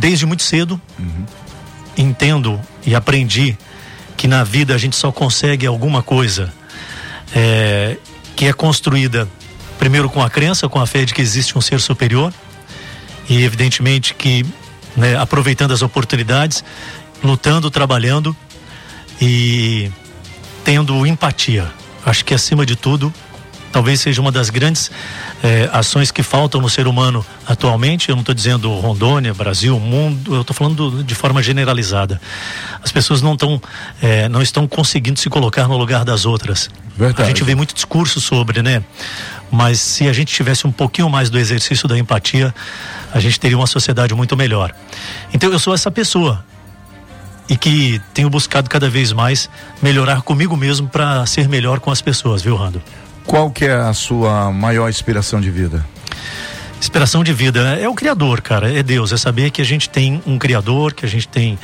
desde muito cedo, entendo e aprendi que na vida a gente só consegue alguma coisa que é construída primeiro com a crença, com a fé de que existe um ser superior, e evidentemente que, né, aproveitando as oportunidades, lutando, trabalhando e tendo empatia. Acho que acima de tudo, talvez seja uma das grandes ações que faltam no ser humano atualmente. Eu não estou dizendo Rondônia, Brasil, mundo, eu estou falando de forma generalizada. As pessoas não estão conseguindo se colocar no lugar das outras. Verdade. A gente vê muito discurso sobre, né? Mas se a gente tivesse um pouquinho mais do exercício da empatia, a gente teria uma sociedade muito melhor. Então eu sou essa pessoa e que tenho buscado cada vez mais melhorar comigo mesmo para ser melhor com as pessoas, viu, Rando? Qual que é a sua maior inspiração de vida? Inspiração de vida é o Criador, cara, é Deus, é saber que a gente tem um Criador, que a gente tem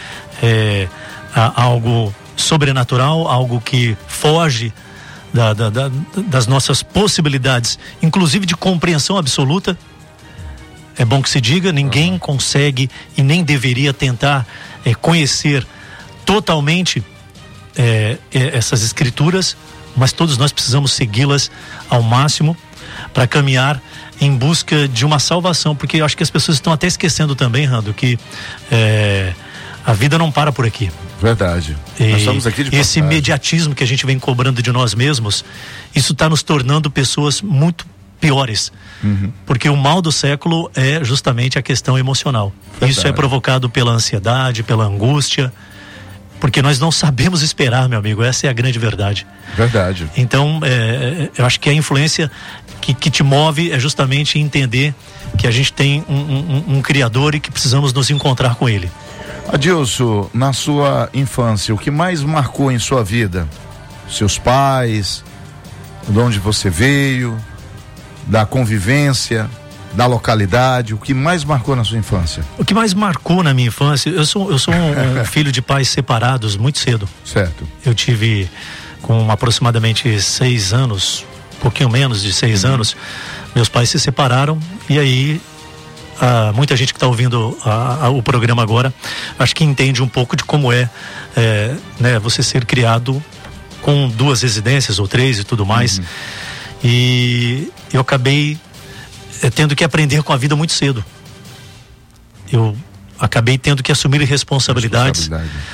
algo sobrenatural, algo que foge das nossas possibilidades, inclusive de compreensão absoluta. É bom que se diga, ninguém consegue e nem deveria tentar conhecer totalmente essas escrituras, mas todos nós precisamos segui-las ao máximo para caminhar em busca de uma salvação, porque eu acho que as pessoas estão até esquecendo também, Rando, que a vida não para por aqui. Verdade. Nós estamos aqui de passagem. Esse imediatismo que a gente vem cobrando de nós mesmos, isso está nos tornando pessoas muito piores, porque o mal do século é justamente a questão emocional. Verdade. Isso é provocado pela ansiedade, pela angústia, porque nós não sabemos esperar, meu amigo, essa é a grande verdade. Verdade. Então, eu acho que a influência que te move é justamente entender que a gente tem um Criador e que precisamos nos encontrar com Ele. Adilson, na sua infância, o que mais marcou em sua vida? Seus pais, de onde você veio, da convivência, da localidade, o que mais marcou na sua infância? O que mais marcou na minha infância, eu sou um filho de pais separados muito cedo. Certo. Eu tive com aproximadamente 6 anos, um pouquinho menos de 6 anos, meus pais se separaram e aí muita gente que está ouvindo o programa agora, acho que entende um pouco de como né, você ser criado com 2 residências ou 3 e tudo mais. E eu acabei tendo que aprender com a vida muito cedo. Eu acabei tendo que assumir responsabilidades.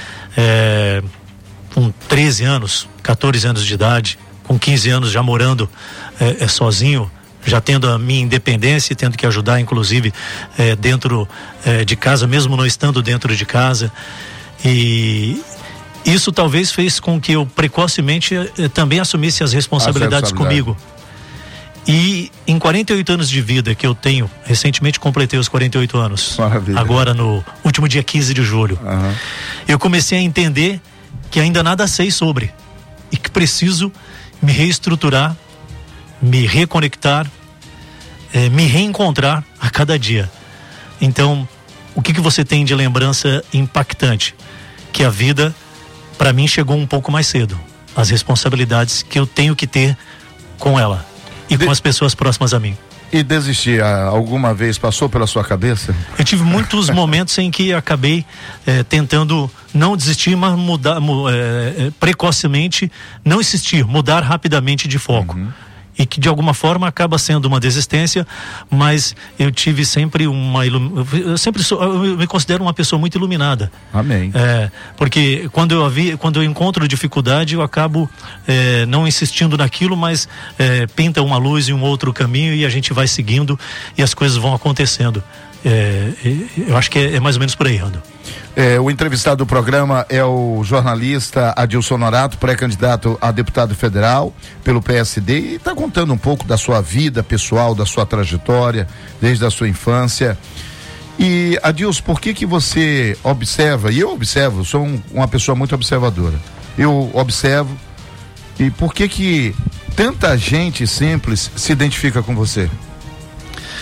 Com 13 anos, 14 anos de idade, com 15 anos já morando sozinho, já tendo a minha independência e tendo que ajudar, inclusive, dentro de casa, mesmo não estando dentro de casa. E isso talvez fez com que eu precocemente também assumisse as responsabilidades comigo. E em 48 anos de vida que eu tenho, recentemente completei os 48 anos. Maravilha. Agora no último dia 15 de julho. Eu comecei a entender que ainda nada sei sobre e que preciso me reestruturar, me reconectar, me reencontrar a cada dia. Então, o que você tem de lembrança impactante? Que a vida, para mim, chegou um pouco mais cedo. As responsabilidades que eu tenho que ter com ela e com as pessoas próximas a mim. E desistir, alguma vez passou pela sua cabeça? Eu tive muitos momentos em que acabei tentando não desistir, mas mudar precocemente, não insistir, mudar rapidamente de foco. E que de alguma forma acaba sendo uma desistência, mas eu tive sempre eu me considero uma pessoa muito iluminada. Amém. Porque quando eu encontro dificuldade, eu acabo não insistindo naquilo, mas pinta uma luz em um outro caminho e a gente vai seguindo e as coisas vão acontecendo. Eu acho que é mais ou menos por aí, Rando. O entrevistado do programa é o jornalista Adilson Honorato, pré-candidato a deputado federal pelo PSD, e está contando um pouco da sua vida pessoal, da sua trajetória, desde a sua infância. E, Adilson, por que você observa, e eu observo, sou uma pessoa muito observadora, eu observo, e por que tanta gente simples se identifica com você?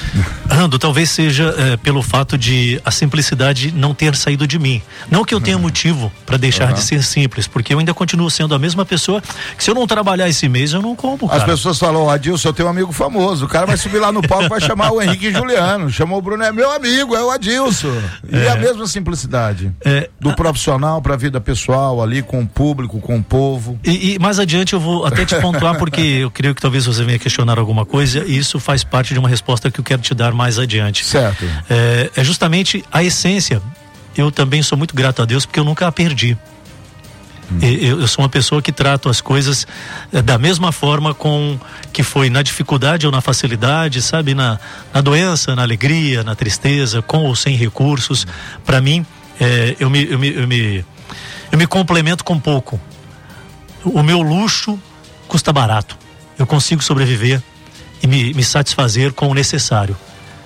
Rando, talvez seja pelo fato de a simplicidade não ter saído de mim. Não que eu tenha motivo para deixar de ser simples, porque eu ainda continuo sendo a mesma pessoa que se eu não trabalhar esse mês, eu não como, cara. As pessoas falam, Adilson, eu tenho um amigo famoso, o cara vai subir lá no palco, vai chamar o Henrique Juliano, chamou o Bruno, é meu amigo, é o Adilson. E a mesma simplicidade do profissional para a vida pessoal ali, com o público, com o povo. E mais adiante eu vou até te pontuar, porque eu creio que talvez você venha questionar alguma coisa, e isso faz parte de uma resposta que eu quero te dar mais adiante. Certo. É justamente a essência. Eu também sou muito grato a Deus porque eu nunca a perdi. Eu sou uma pessoa que trato as coisas da mesma forma com que foi na dificuldade ou na facilidade, sabe? Na doença, na alegria, na tristeza, com ou sem recursos. Para mim, eu me complemento com pouco. O meu luxo custa barato. Eu consigo sobreviver e me satisfazer com o necessário.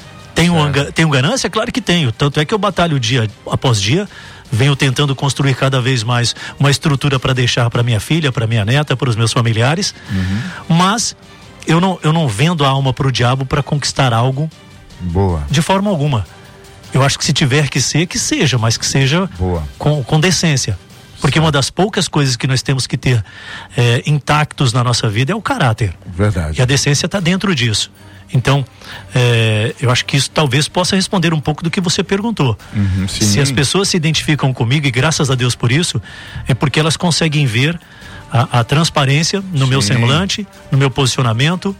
Tenho ganância? Claro que tenho. Tanto é que eu batalho dia após dia, venho tentando construir cada vez mais uma estrutura para deixar para minha filha, para minha neta, para os meus familiares. Mas eu não vendo a alma para o diabo para conquistar algo. Boa. De forma alguma. Eu acho que se tiver que ser, que seja, mas que seja com decência. Porque uma das poucas coisas que nós temos que ter intactos na nossa vida é o caráter. Verdade. E a decência está dentro disso. Então, eu acho que isso talvez possa responder um pouco do que você perguntou. Se as pessoas se identificam comigo, e graças a Deus por isso, é porque elas conseguem ver a transparência no meu semblante, no meu posicionamento.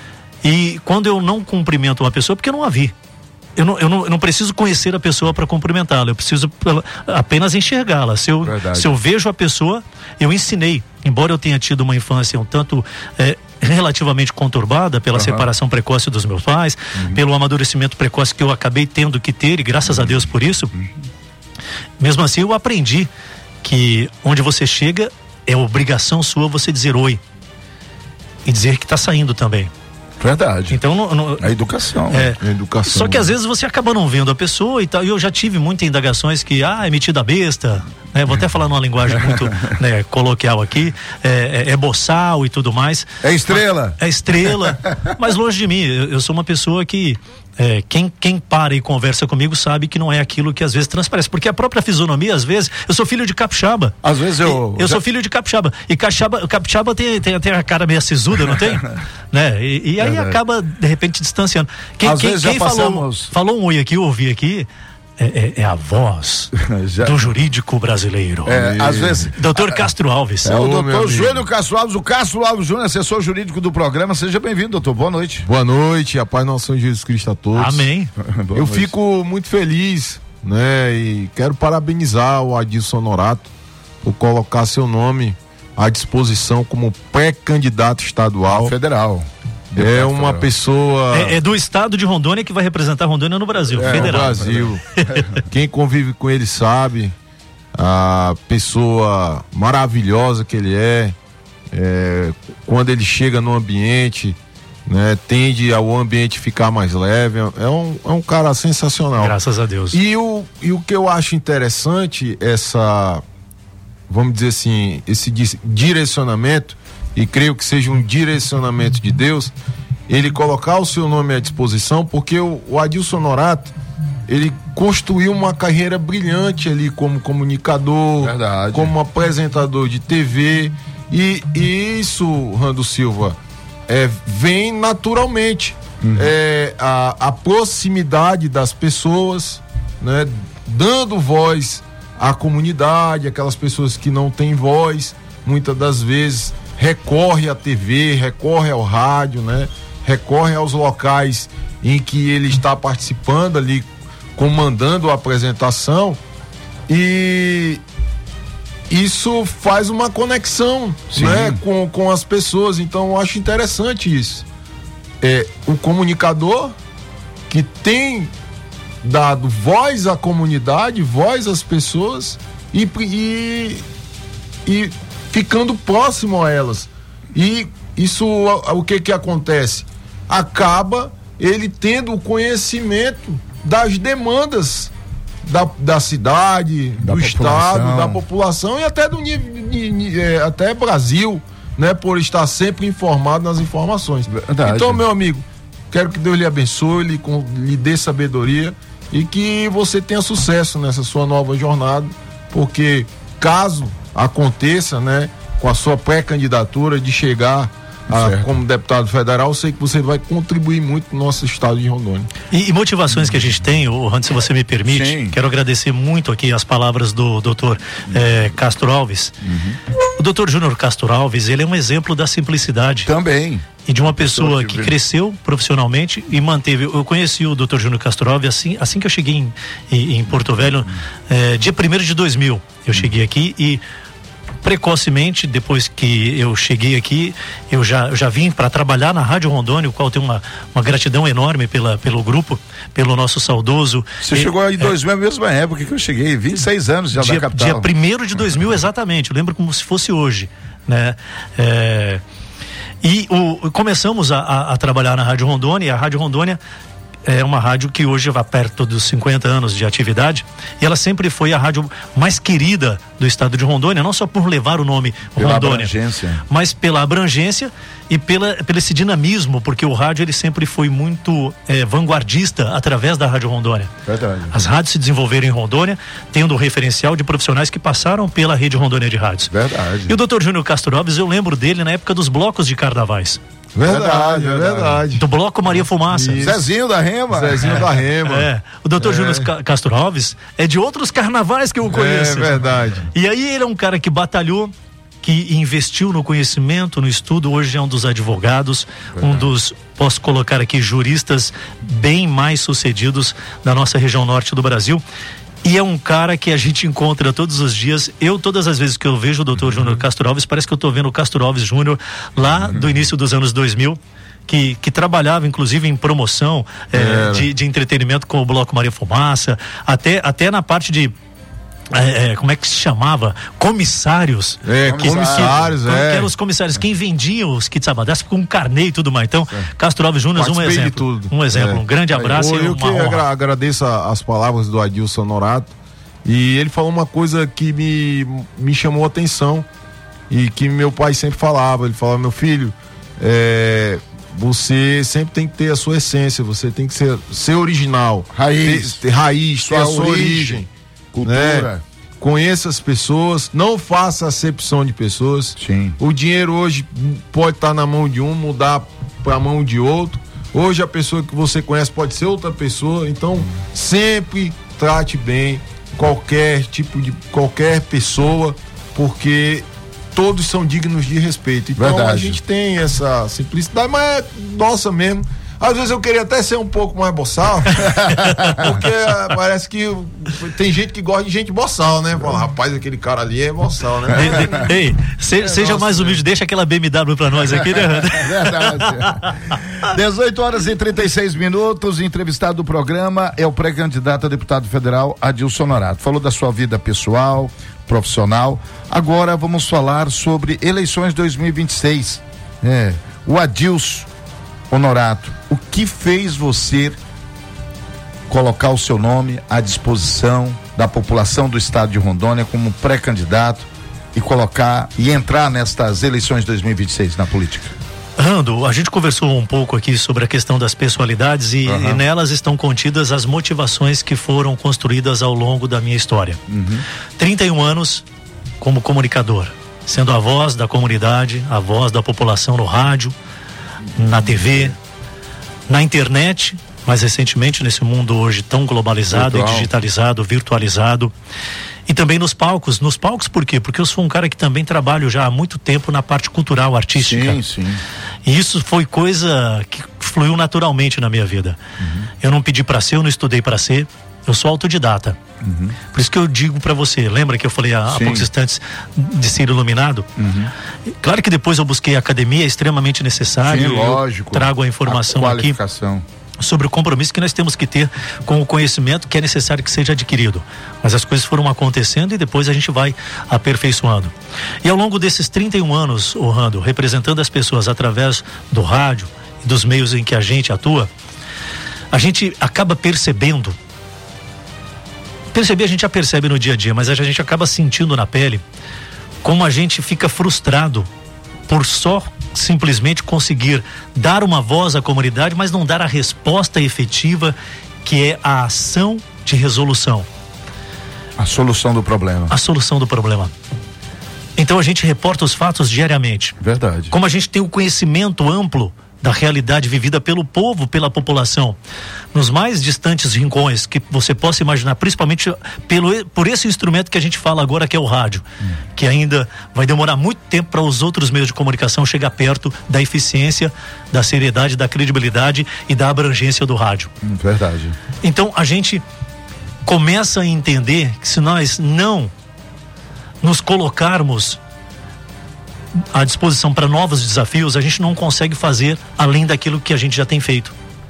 E quando eu não cumprimento uma pessoa, porque eu não a vi. Eu não preciso conhecer a pessoa para cumprimentá-la, eu preciso apenas enxergá-la. Se eu vejo a pessoa, eu ensinei. Embora eu tenha tido uma infância um tanto relativamente conturbada pela separação precoce dos meus pais, pelo amadurecimento precoce que eu acabei tendo que ter, e graças a Deus por isso, mesmo assim eu aprendi que onde você chega é obrigação sua você dizer oi e dizer que está saindo também. Verdade. Então, a educação. A educação. Só que às vezes você acaba não vendo a pessoa e tal. E eu já tive muitas indagações que, é metida besta, né? Vou até falar numa linguagem muito coloquial aqui, é boçal e tudo mais. É estrela. É estrela. Mas longe de mim, eu sou uma pessoa que quem para e conversa comigo sabe que não é aquilo que às vezes transparece, porque a própria fisionomia, às vezes, eu sou filho de capixaba. Às vezes eu sou filho de capixaba, e capixaba tem a cara meio sisuda, não tem? Né? E aí acaba de repente distanciando. Quem falou um oi aqui, eu ouvi aqui, é a voz do jurídico brasileiro. Às vezes. Doutor Castro Alves. O doutor Júlio Castro Alves, o Castro Alves Júnior, assessor jurídico do programa. Seja bem-vindo, doutor. Boa noite. Boa noite, a paz do nosso Senhor Jesus Cristo a todos. Amém. Eu fico muito feliz, né? E quero parabenizar o Adilson Honorato por colocar seu nome à disposição como pré-candidato estadual. Federal. É uma pessoa... É do estado de Rondônia que vai representar Rondônia no Brasil, federal. No Brasil. Quem convive com ele sabe a pessoa maravilhosa que ele é. Quando ele chega no ambiente, né, tende ao ambiente ficar mais leve. É um cara sensacional. Graças a Deus. E o que eu acho interessante, vamos dizer assim, esse direcionamento, e creio que seja um direcionamento de Deus, ele colocar o seu nome à disposição, porque o Adilson Honorato, ele construiu uma carreira brilhante ali como comunicador, como apresentador de TV, e isso, Rando Silva, vem naturalmente. A proximidade das pessoas, né, dando voz à comunidade, aquelas pessoas que não têm voz, muitas das vezes recorre à TV, recorre ao rádio, né? Recorre aos locais em que ele está participando ali, comandando a apresentação, e isso faz uma conexão, né? Com as pessoas. Então eu acho interessante isso. O comunicador que tem dado voz à comunidade, voz às pessoas e ficando próximo a elas. E isso, o que acontece? Acaba ele tendo o conhecimento das demandas da cidade, do estado, da população e até do nível, até Brasil, né? Por estar sempre informado nas informações. Verdade. Então, meu amigo, Quero que Deus lhe abençoe, lhe dê sabedoria e que você tenha sucesso nessa sua nova jornada, porque caso aconteça, né, com a sua pré-candidatura de chegar como deputado federal, eu sei que você vai contribuir muito no nosso estado de Rondônia. E motivações que a gente tem, Rando, se você me permite, sim, quero agradecer muito aqui as palavras do doutor Castro Alves. O doutor Júnior Castro Alves, ele é um exemplo da simplicidade. Também. E de uma pessoa que cresceu profissionalmente e manteve. Eu conheci o doutor Júnior Castro Alves assim que eu cheguei em Porto Velho, dia 1º de 2000. Eu cheguei aqui e precocemente, depois que eu cheguei aqui, eu já vim para trabalhar na Rádio Rondônia, o qual tenho uma gratidão enorme pelo grupo, pelo nosso saudoso. Você chegou em 2000, a mesma época que eu cheguei, 26 anos já da capital. Dia 1º de 2000, exatamente, eu lembro como se fosse hoje, né? Começamos a trabalhar na Rádio Rondônia, e a Rádio Rondônia é uma rádio que hoje vai perto dos 50 anos de atividade, e ela sempre foi a rádio mais querida do estado de Rondônia, não só por levar o nome Rondônia, mas pela abrangência e pelo esse dinamismo, porque o rádio ele sempre foi muito vanguardista através da Rádio Rondônia. Verdade. As rádios se desenvolveram em Rondônia, tendo um referencial de profissionais que passaram pela rede Rondônia de rádios. Verdade. E o Dr. Júnior Castro Alves, eu lembro dele na época dos blocos de carnavais. Verdade. Do Bloco Maria Fumaça. Isso. Zezinho da Rema. O doutor Júnior Castro Alves é de outros carnavais que eu conheço. É verdade. E aí ele é um cara que batalhou, que investiu no conhecimento, no estudo, hoje é um dos advogados, um dos, posso colocar aqui, juristas bem mais sucedidos da nossa região norte do Brasil. E é um cara que a gente encontra todos os dias. Todas as vezes que eu vejo o doutor Júnior Castro Alves, parece que eu estou vendo o Castro Alves Júnior lá do início dos anos 2000, que trabalhava inclusive em promoção de entretenimento com o Bloco Maria Fumaça, até na parte de como é que se chamava? Comissários. Comissários. Que eram os comissários, quem vendiam os kits Abadás com carnê e tudo mais. Então, Castro Alves Júnior, um exemplo. Um grande abraço. Eu que agradeço as palavras do Adilson Norato. E ele falou uma coisa que me chamou a atenção e que meu pai sempre falava. Ele falava: meu filho, você sempre tem que ter a sua essência, você tem que ser original. Ter raiz, ter a sua origem. Cultura. Né? Conheça as pessoas, não faça acepção de pessoas. Sim. O dinheiro hoje pode estar na mão de um, mudar para a mão de outro. Hoje a pessoa que você conhece pode ser outra pessoa. Então sempre trate bem qualquer pessoa, porque todos são dignos de respeito. Então verdade. A gente tem essa simplicidade, mas é nossa mesmo. Às vezes eu queria até ser um pouco mais boçal, porque parece que tem gente que gosta de gente boçal, né? Fala, rapaz, aquele cara ali é boçal, né? Ei, seja mais humilde, deixa aquela BMW pra nós aqui, né? Verdade. 18h36, entrevistado do programa é o pré-candidato a deputado federal Adilson Norato. Falou da sua vida pessoal, profissional. Agora vamos falar sobre eleições 2026. O Adilson Norato, o que fez você colocar o seu nome à disposição da população do estado de Rondônia como pré-candidato e entrar nestas eleições de 2026 na política? Rando, a gente conversou um pouco aqui sobre a questão das pessoalidades e nelas estão contidas as motivações que foram construídas ao longo da minha história. 31 anos como comunicador, sendo a voz da comunidade, a voz da população no rádio, na TV, na internet, mais recentemente nesse mundo hoje tão globalizado, digitalizado, virtualizado, e também nos palcos. Nos palcos por quê? Porque eu sou um cara que também trabalho já há muito tempo na parte cultural, artística. Sim. E isso foi coisa que fluiu naturalmente na minha vida. Eu não pedi para ser, eu não estudei para ser, eu sou autodidata. Por isso que eu digo para você, lembra que eu falei há poucos instantes de ser iluminado? Claro que depois eu busquei a academia, é extremamente necessário. Sim, lógico. Trago a informação aqui sobre o compromisso que nós temos que ter com o conhecimento que é necessário que seja adquirido. Mas as coisas foram acontecendo e depois a gente vai aperfeiçoando. E ao longo desses 31 anos, Rando, representando as pessoas através do rádio e dos meios em que a gente atua, a gente acaba percebendo, a gente já percebe no dia a dia, mas a gente acaba sentindo na pele como a gente fica frustrado por só simplesmente conseguir dar uma voz à comunidade, mas não dar a resposta efetiva, que é a ação de resolução. A solução do problema. A solução do problema. Então a gente reporta os fatos diariamente. Verdade. Como a gente tem o conhecimento amplo da realidade vivida pelo povo, pela população, nos mais distantes rincões que você possa imaginar, principalmente por esse instrumento que a gente fala agora, que é o rádio, que ainda vai demorar muito tempo para os outros meios de comunicação chegar perto da eficiência, da seriedade, da credibilidade e da abrangência do rádio. Verdade. Então a gente começa a entender que se nós não nos colocarmos à disposição para novos desafios, a gente não consegue fazer além daquilo que a gente já tem feito.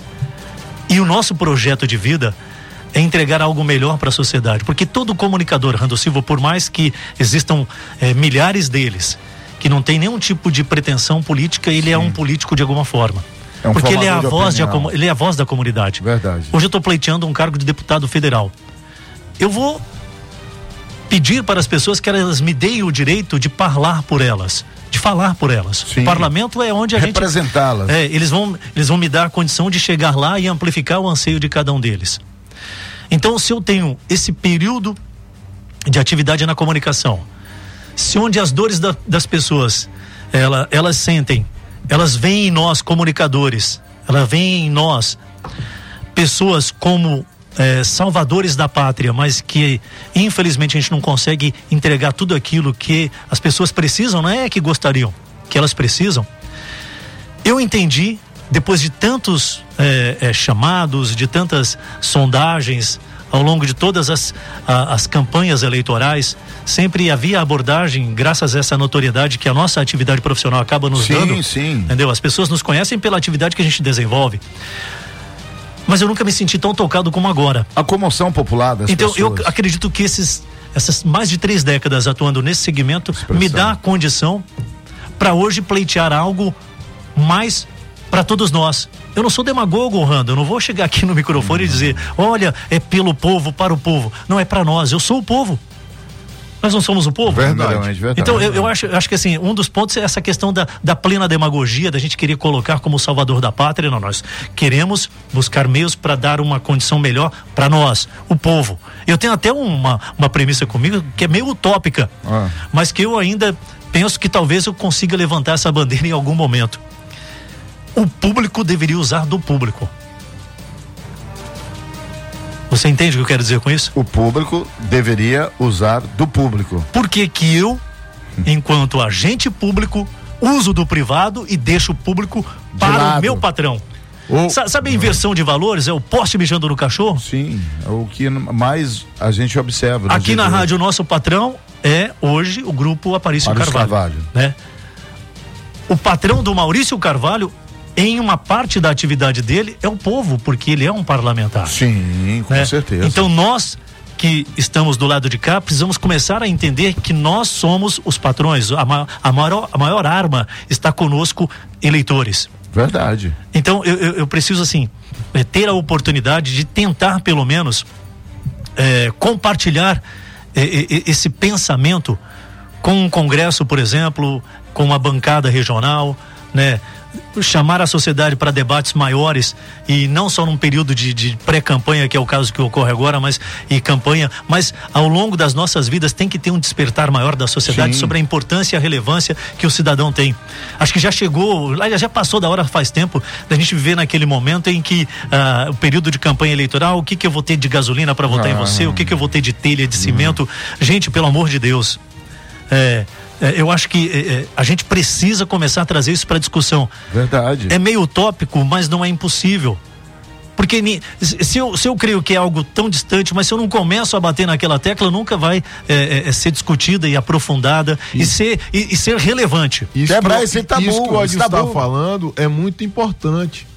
E o nosso projeto de vida é entregar algo melhor para a sociedade, porque todo comunicador, Randall Silva, por mais que existam milhares deles, que não tem nenhum tipo de pretensão política, ele é um político de alguma forma. Porque ele é a voz da comunidade. Verdade. Hoje eu estou pleiteando um cargo de deputado federal. Eu vou pedir para as pessoas que elas me deem o direito de falar por elas. Sim. O parlamento é onde a gente... Representá-las. Eles vão me dar a condição de chegar lá e amplificar o anseio de cada um deles. Então, se eu tenho esse período de atividade na comunicação, se onde as dores das pessoas, elas sentem, elas veem em nós comunicadores, elas veem em nós pessoas como salvadores da pátria, mas que infelizmente a gente não consegue entregar tudo aquilo que as pessoas precisam, não é que gostariam, que elas precisam. Eu entendi, depois de tantos chamados, de tantas sondagens ao longo de todas as campanhas eleitorais, sempre havia abordagem, graças a essa notoriedade que a nossa atividade profissional acaba nos dando. Sim. Entendeu? As pessoas nos conhecem pela atividade que a gente desenvolve. Mas eu nunca me senti tão tocado como agora. A comoção popular das pessoas. Então, eu acredito que essas mais de 3 décadas atuando nesse segmento me dá a condição para hoje pleitear algo mais para todos nós. Eu não sou demagogo, Rando, eu não vou chegar aqui no microfone e dizer, olha, é pelo povo, para o povo. Não, é para nós, eu sou o povo. Nós não somos o povo? Verdade. Então eu acho que assim, um dos pontos é essa questão da plena demagogia, da gente querer colocar como salvador da pátria. Não, nós queremos buscar meios para dar uma condição melhor para nós, o povo. Eu tenho até uma premissa comigo que é meio utópica, mas que eu ainda penso que talvez eu consiga levantar essa bandeira em algum momento. O público deveria usar do público. Você entende o que eu quero dizer com isso? O público deveria usar do público. Por que que eu, enquanto agente público, uso do privado e deixo o público para o meu patrão? Sabe a inversão de valores? É o poste mijando no cachorro? Sim, é o que mais a gente observa. Aqui na rádio, o nosso patrão é hoje o grupo Aparício Carvalho. Né? O patrão do Maurício Carvalho, em uma parte da atividade dele, é o povo, porque ele é um parlamentar. Sim, com certeza. Então nós que estamos do lado de cá precisamos começar a entender que nós somos os patrões. A maior arma está conosco, eleitores. Verdade. Então eu preciso assim ter a oportunidade de tentar pelo menos compartilhar esse pensamento com um congresso, por exemplo, com uma bancada regional, né? Chamar a sociedade para debates maiores, e não só num período de pré-campanha, que é o caso que ocorre agora, mas campanha, mas ao longo das nossas vidas tem que ter um despertar maior da sociedade. Sim. Sobre a importância e a relevância que o cidadão tem. Acho que já passou da hora faz tempo da gente viver naquele momento em que o período de campanha eleitoral, o que eu vou ter de gasolina para votar em você, o que eu vou ter de telha, de cimento. Gente, pelo amor de Deus, eu acho que a gente precisa começar a trazer isso para discussão. Verdade. É meio utópico, mas não é impossível. Porque se eu creio que é algo tão distante, mas se eu não começo a bater naquela tecla, nunca vai ser discutida e aprofundada e ser relevante. Isso que o Adilson está falando é muito importante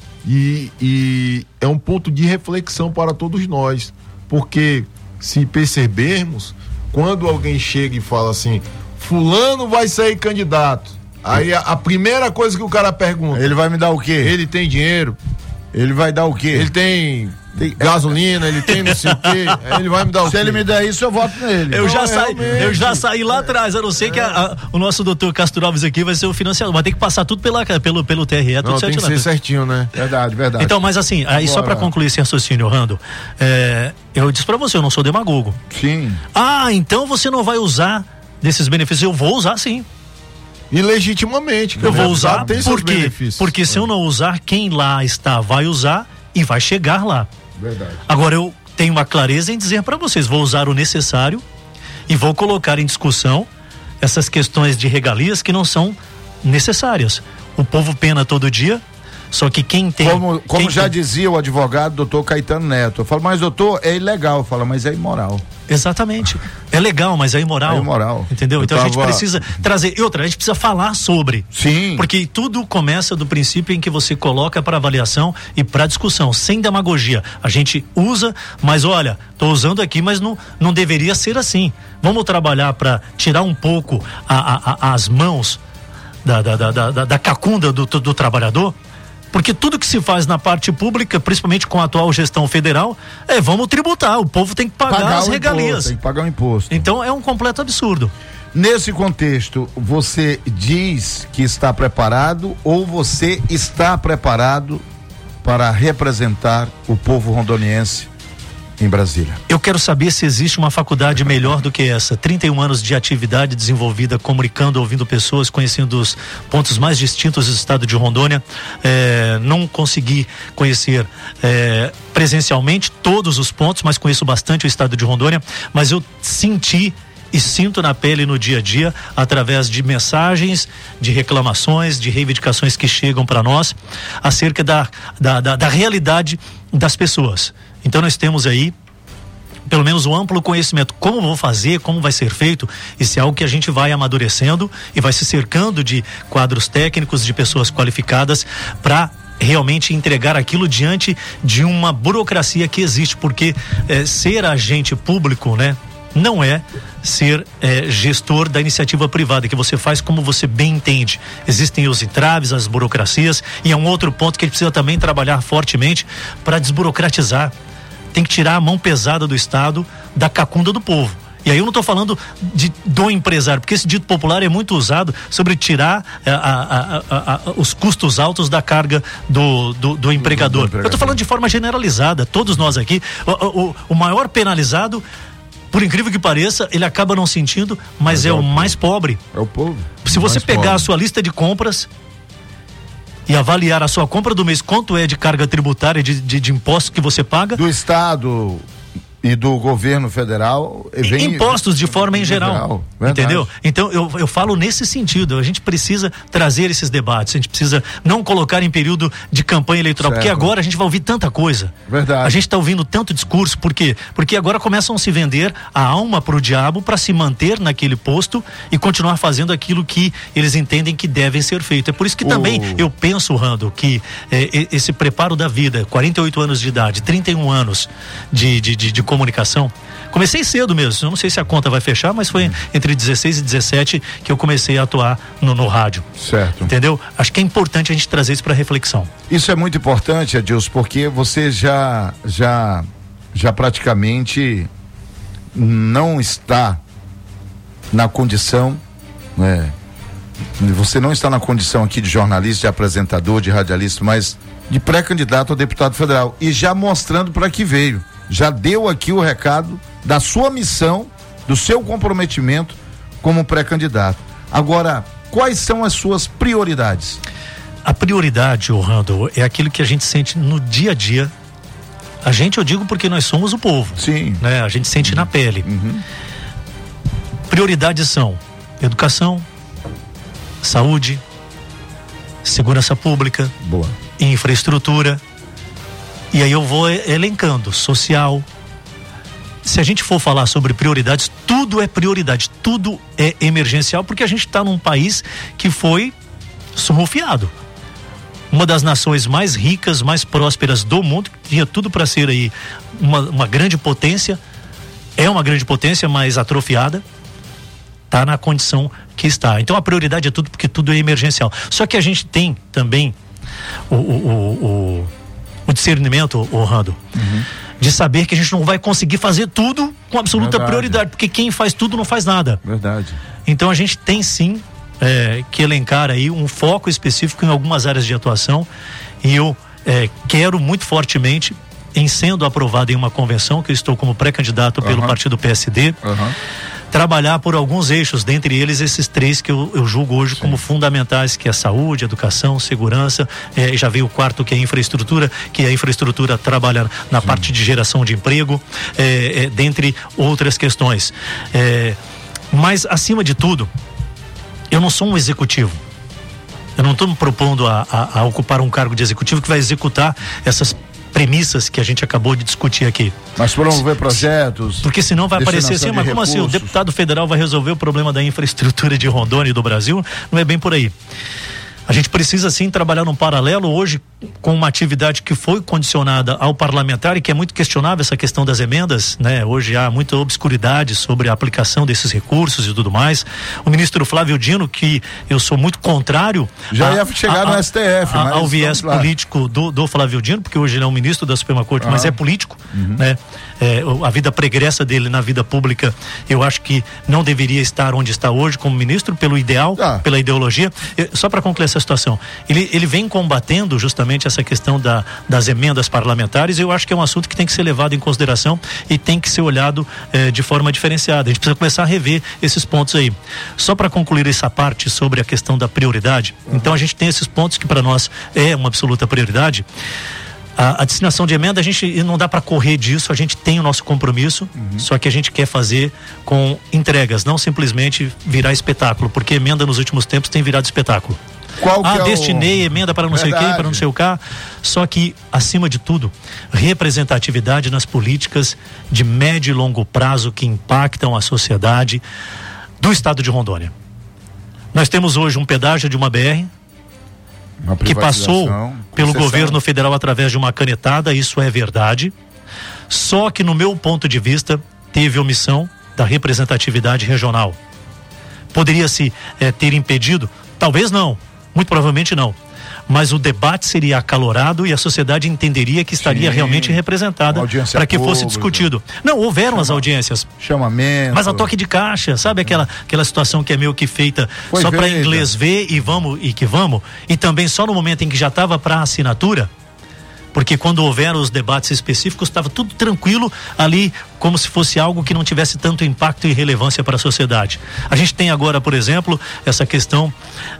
e é um ponto de reflexão para todos nós. Porque se percebermos, quando alguém chega e fala assim, fulano vai sair candidato, aí a primeira coisa que o cara pergunta, ele vai me dar o quê? Ele tem dinheiro? Ele vai dar o quê? Ele tem gasolina, ele tem não sei o quê, ele vai me dar o quê? Se ele me der isso, eu voto nele. Eu já saí lá atrás, a não ser que o nosso doutor Castro Alves aqui vai ser o financiador, vai ter que passar tudo pelo TRE, tudo não, certinho. Tem que ser certinho, né? Verdade. Então, mas assim, aí agora, só pra concluir esse raciocínio, Rando, eu disse pra você, eu não sou demagogo. Sim. Então você não vai usar desses benefícios? Eu vou usar sim. E legitimamente. Eu vou usar, por quê? Porque se eu não usar, quem lá está vai usar e vai chegar lá. Verdade. Agora eu tenho uma clareza em dizer para vocês, vou usar o necessário e vou colocar em discussão essas questões de regalias que não são necessárias. O povo pena todo dia, só que quem tem... Como já dizia o advogado doutor Caetano Neto, eu falo, mas doutor, é ilegal, eu falo, mas é imoral. Exatamente. É legal, mas é imoral. É imoral. Entendeu? Então a gente precisa trazer. E outra, a gente precisa falar sobre. Sim. Porque tudo começa do princípio em que você coloca para avaliação e para discussão, sem demagogia. A gente usa, mas olha, estou usando aqui, mas não deveria ser assim. Vamos trabalhar para tirar um pouco as mãos da cacunda do trabalhador. Porque tudo que se faz na parte pública, principalmente com a atual gestão federal, vamos tributar, o povo tem que pagar as regalias. Tem que pagar o imposto. Então é um completo absurdo. Nesse contexto, você diz que está preparado ou você está preparado para representar o povo rondoniense em Brasília? Eu quero saber se existe uma faculdade melhor do que essa. 31 anos de atividade desenvolvida, comunicando, ouvindo pessoas, conhecendo os pontos mais distintos do estado de Rondônia. Não consegui conhecer presencialmente todos os pontos, mas conheço bastante o estado de Rondônia. Mas eu senti e sinto na pele no dia a dia, através de mensagens, de reclamações, de reivindicações que chegam para nós, acerca da realidade das pessoas. Então nós temos aí pelo menos um amplo conhecimento, como vou fazer, como vai ser feito. Isso é algo que a gente vai amadurecendo e vai se cercando de quadros técnicos, de pessoas qualificadas para realmente entregar aquilo diante de uma burocracia que existe, porque ser agente público, né, não é ser gestor da iniciativa privada, que você faz como você bem entende. Existem os entraves, as burocracias, e é um outro ponto que a gente precisa também trabalhar fortemente para desburocratizar. Tem que tirar a mão pesada do Estado da cacunda do povo. E aí eu não estou falando do empresário, porque esse dito popular é muito usado sobre tirar os custos altos da carga do empregador. Eu estou falando de forma generalizada, todos nós aqui. O maior penalizado, por incrível que pareça, ele acaba não sentindo, mas é o mais pobre. É o povo. Se você pegar a sua lista de compras e avaliar a sua compra do mês, quanto é de carga tributária, de impostos que você paga. Do Estado e do governo federal. Impostos de forma em geral. Entendeu? Então eu falo nesse sentido. A gente precisa trazer esses debates. A gente precisa não colocar em período de campanha eleitoral, certo. Porque agora a gente vai ouvir tanta coisa. Verdade. A gente está ouvindo tanto discurso. Por quê? Porque agora começam a se vender a alma pro diabo para se manter naquele posto e continuar fazendo aquilo que eles entendem que devem ser feito. É por isso que também eu penso, Rando, que esse preparo da vida, 48 anos de idade, 31 anos de comunicação. Comecei cedo mesmo, eu não sei se a conta vai fechar, mas foi entre 16 e 17 que eu comecei a atuar no rádio. Certo. Entendeu? Acho que é importante a gente trazer isso para reflexão. Isso é muito importante, Adilson, porque você já praticamente não está na condição, né? Você não está na condição aqui de jornalista, de apresentador, de radialista, mas de pré-candidato a deputado federal, e já mostrando para que veio. Já deu aqui o recado da sua missão, do seu comprometimento como pré-candidato. Agora, quais são as suas prioridades? A prioridade, Rando, é aquilo que a gente sente no dia a dia. A gente, eu digo porque nós somos o povo. Sim. Né? A gente sente na pele. Prioridades são educação, saúde, segurança pública, boa, infraestrutura. E aí eu vou elencando, social. Se a gente for falar sobre prioridades, tudo é prioridade, tudo é emergencial, porque a gente está num país que foi surrufiado. Uma das nações mais ricas, mais prósperas do mundo, que tinha tudo para ser aí uma grande potência, é uma grande potência, mas atrofiada, está na condição que está. Então a prioridade é tudo, porque tudo é emergencial. Só que a gente tem também o o discernimento, Rando, de saber que a gente não vai conseguir fazer tudo com absoluta prioridade, porque quem faz tudo não faz nada. Verdade. Então a gente tem sim que elencar aí um foco específico em algumas áreas de atuação, e eu quero muito fortemente, em sendo aprovado em uma convenção, que eu estou como pré-candidato pelo partido PSD, trabalhar por alguns eixos, dentre eles esses 3 que eu julgo hoje como fundamentais, que é saúde, educação, segurança, já veio o 4, que é infraestrutura, que a infraestrutura trabalha na parte de geração de emprego, dentre outras questões. Mas, acima de tudo, eu não sou um executivo. Eu não estou me propondo a ocupar um cargo de executivo que vai executar essas premissas que a gente acabou de discutir aqui. Mas promover projetos. Porque senão vai aparecer assim, mas como assim? O deputado federal vai resolver o problema da infraestrutura de Rondônia e do Brasil? Não é bem por aí. A gente precisa sim trabalhar num paralelo hoje com uma atividade que foi condicionada ao parlamentar e que é muito questionável, essa questão das emendas, né? Hoje há muita obscuridade sobre a aplicação desses recursos e tudo mais. O ministro Flávio Dino, que eu sou muito contrário já ia chegar no STF, mas ao viés político do Flávio Dino, porque hoje ele é um ministro da Suprema Corte, mas é político, né? A vida pregressa dele na vida pública, eu acho que não deveria estar onde está hoje como ministro, pelo ideal, pela ideologia. Só para concluir essa situação, ele vem combatendo justamente essa questão das emendas parlamentares. Eu acho que é um assunto que tem que ser levado em consideração e tem que ser olhado de forma diferenciada. A gente precisa começar a rever esses pontos aí. Só para concluir essa parte sobre a questão da prioridade, então a gente tem esses pontos que para nós é uma absoluta prioridade. A destinação de emenda, a gente não dá para correr disso, a gente tem o nosso compromisso, só que a gente quer fazer com entregas, não simplesmente virar espetáculo, porque emenda nos últimos tempos tem virado espetáculo. Destinei emenda para não sei o que, para não sei o que. Só que, acima de tudo, representatividade nas políticas de médio e longo prazo que impactam a sociedade do estado de Rondônia. Nós temos hoje um pedágio de uma BR que passou pelo governo federal através de uma canetada, isso é verdade. Só que, no meu ponto de vista, teve omissão da representatividade regional. Poderia-se ter impedido? Talvez não, muito provavelmente não. Mas o debate seria acalorado e a sociedade entenderia que estaria realmente representada para que fosse discutido. Não, houveram as audiências. Chamamento. Mas a toque de caixa, sabe aquela situação que é meio que feita só para inglês ver e vamos e que vamos? E também só no momento em que já estava para assinatura? Porque quando houveram os debates específicos, estava tudo tranquilo ali, como se fosse algo que não tivesse tanto impacto e relevância para a sociedade. A gente tem agora, por exemplo, essa questão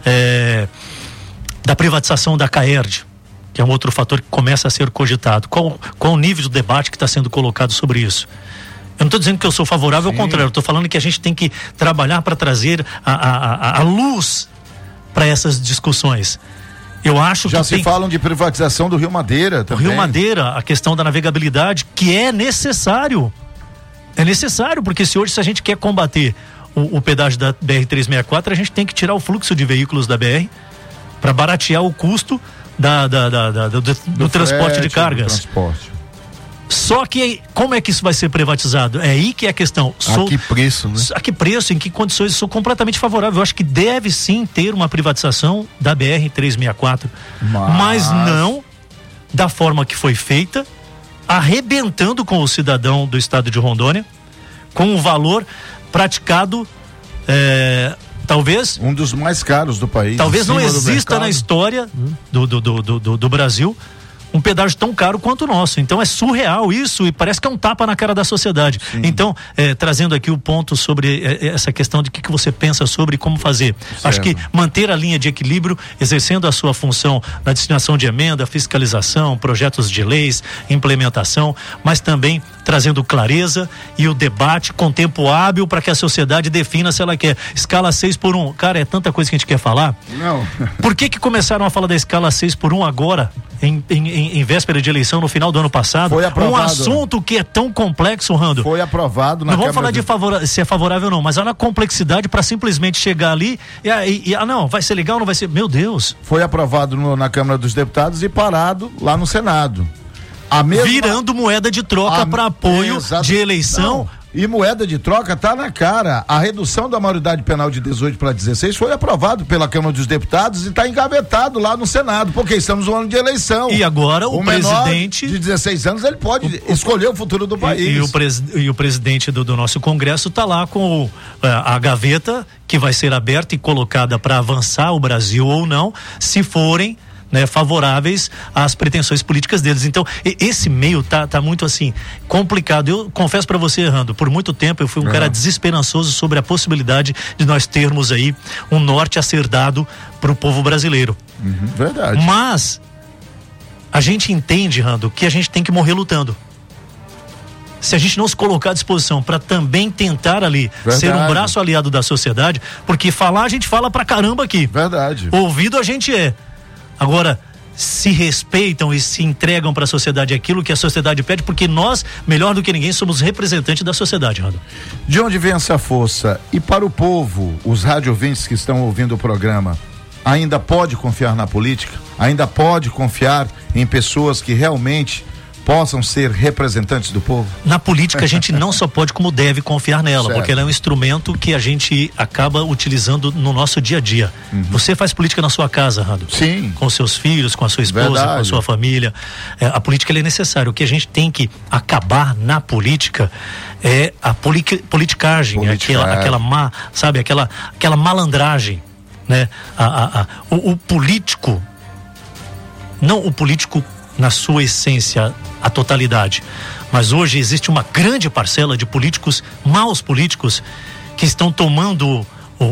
da privatização da CAERD, que é um outro fator que começa a ser cogitado. Qual o nível de debate que está sendo colocado sobre isso? Eu não estou dizendo que eu sou favorável, ao contrário, eu estou falando que a gente tem que trabalhar para trazer a luz para essas discussões. Eu acho que se falam de privatização do Rio Madeira também. O Rio Madeira, a questão da navegabilidade, que é necessário. É necessário, porque se a gente quer combater o pedágio da BR-364, a gente tem que tirar o fluxo de veículos da BR para baratear o custo do transporte de cargas. Só que como é que isso vai ser privatizado? É aí que é a questão. A que preço, né? A que preço, em que condições? Sou completamente favorável. Eu acho que deve sim ter uma privatização da BR-364, mas não da forma que foi feita, arrebentando com o cidadão do estado de Rondônia, com o valor praticado, talvez um dos mais caros do país. Talvez não exista na história do Brasil um pedágio tão caro quanto o nosso. Então é surreal isso e parece que é um tapa na cara da sociedade. Sim. Então, trazendo aqui o ponto sobre essa questão de que você pensa sobre como fazer. Certo. Acho que manter a linha de equilíbrio, exercendo a sua função na destinação de emenda, fiscalização, projetos de leis, implementação, mas também trazendo clareza e o debate com tempo hábil para que a sociedade defina se ela quer escala 6x1. Cara, é tanta coisa que a gente quer falar. Não. Por que começaram a falar da escala 6x1 agora? Em véspera de eleição, no final do ano passado, foi aprovado, um assunto que é tão complexo, Rando. Foi aprovado na Não vamos falar de se é favorável ou não, mas olha a complexidade para simplesmente chegar ali e não, vai ser legal, não vai ser, meu Deus. Foi aprovado na Câmara dos Deputados e parado lá no Senado. Virando moeda de troca para apoio de eleição E moeda de troca tá na cara. A redução da maioridade penal de 18 para 16 foi aprovado pela Câmara dos Deputados e está engavetado lá no Senado, porque estamos no ano de eleição. E agora o presidente de 16 anos, ele pode escolher o futuro do país. E o presidente do nosso Congresso está lá com a gaveta que vai ser aberta e colocada para avançar o Brasil ou não, se forem, né, favoráveis às pretensões políticas deles. Então, esse meio tá muito assim complicado. Eu confesso para você, Rando, por muito tempo eu fui um cara desesperançoso sobre a possibilidade de nós termos aí um norte a ser dado para o povo brasileiro. Verdade. Mas a gente entende, Rando, que a gente tem que morrer lutando. Se a gente não se colocar à disposição para também tentar ali ser um braço aliado da sociedade, porque falar a gente fala pra caramba aqui. Verdade. Ouvido a gente é. Agora, se respeitam e se entregam para a sociedade aquilo que a sociedade pede, porque nós, melhor do que ninguém, somos representantes da sociedade, Rando. De onde vem essa força? E para o povo, os radiovintes que estão ouvindo o programa, ainda pode confiar na política? Ainda pode confiar em pessoas que realmente possam ser representantes do povo? Na política a gente não só pode, como deve confiar nela, certo, porque ela é um instrumento que a gente acaba utilizando no nosso dia a dia. Você faz política na sua casa, Rando? Sim. Com seus filhos, com a sua esposa, verdade, com a sua família. A política ela é necessária. O que a gente tem que acabar na política é a politicagem, aquela malandragem, né? O político, não o político na sua essência, a totalidade. Mas hoje existe uma grande parcela de políticos, maus políticos, que estão tomando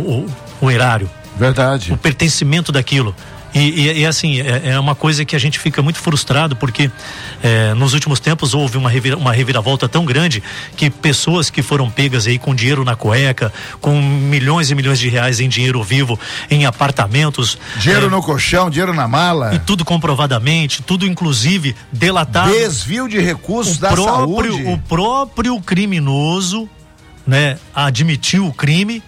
o erário. Verdade. O pertencimento daquilo. E assim, é uma coisa que a gente fica muito frustrado, porque nos últimos tempos houve uma reviravolta tão grande que pessoas que foram pegas aí com dinheiro na cueca, com milhões e milhões de reais em dinheiro vivo, em apartamentos. Dinheiro no colchão, dinheiro na mala. E tudo comprovadamente, tudo inclusive delatado. Desvio de recursos da saúde. O próprio criminoso, né, admitiu o crime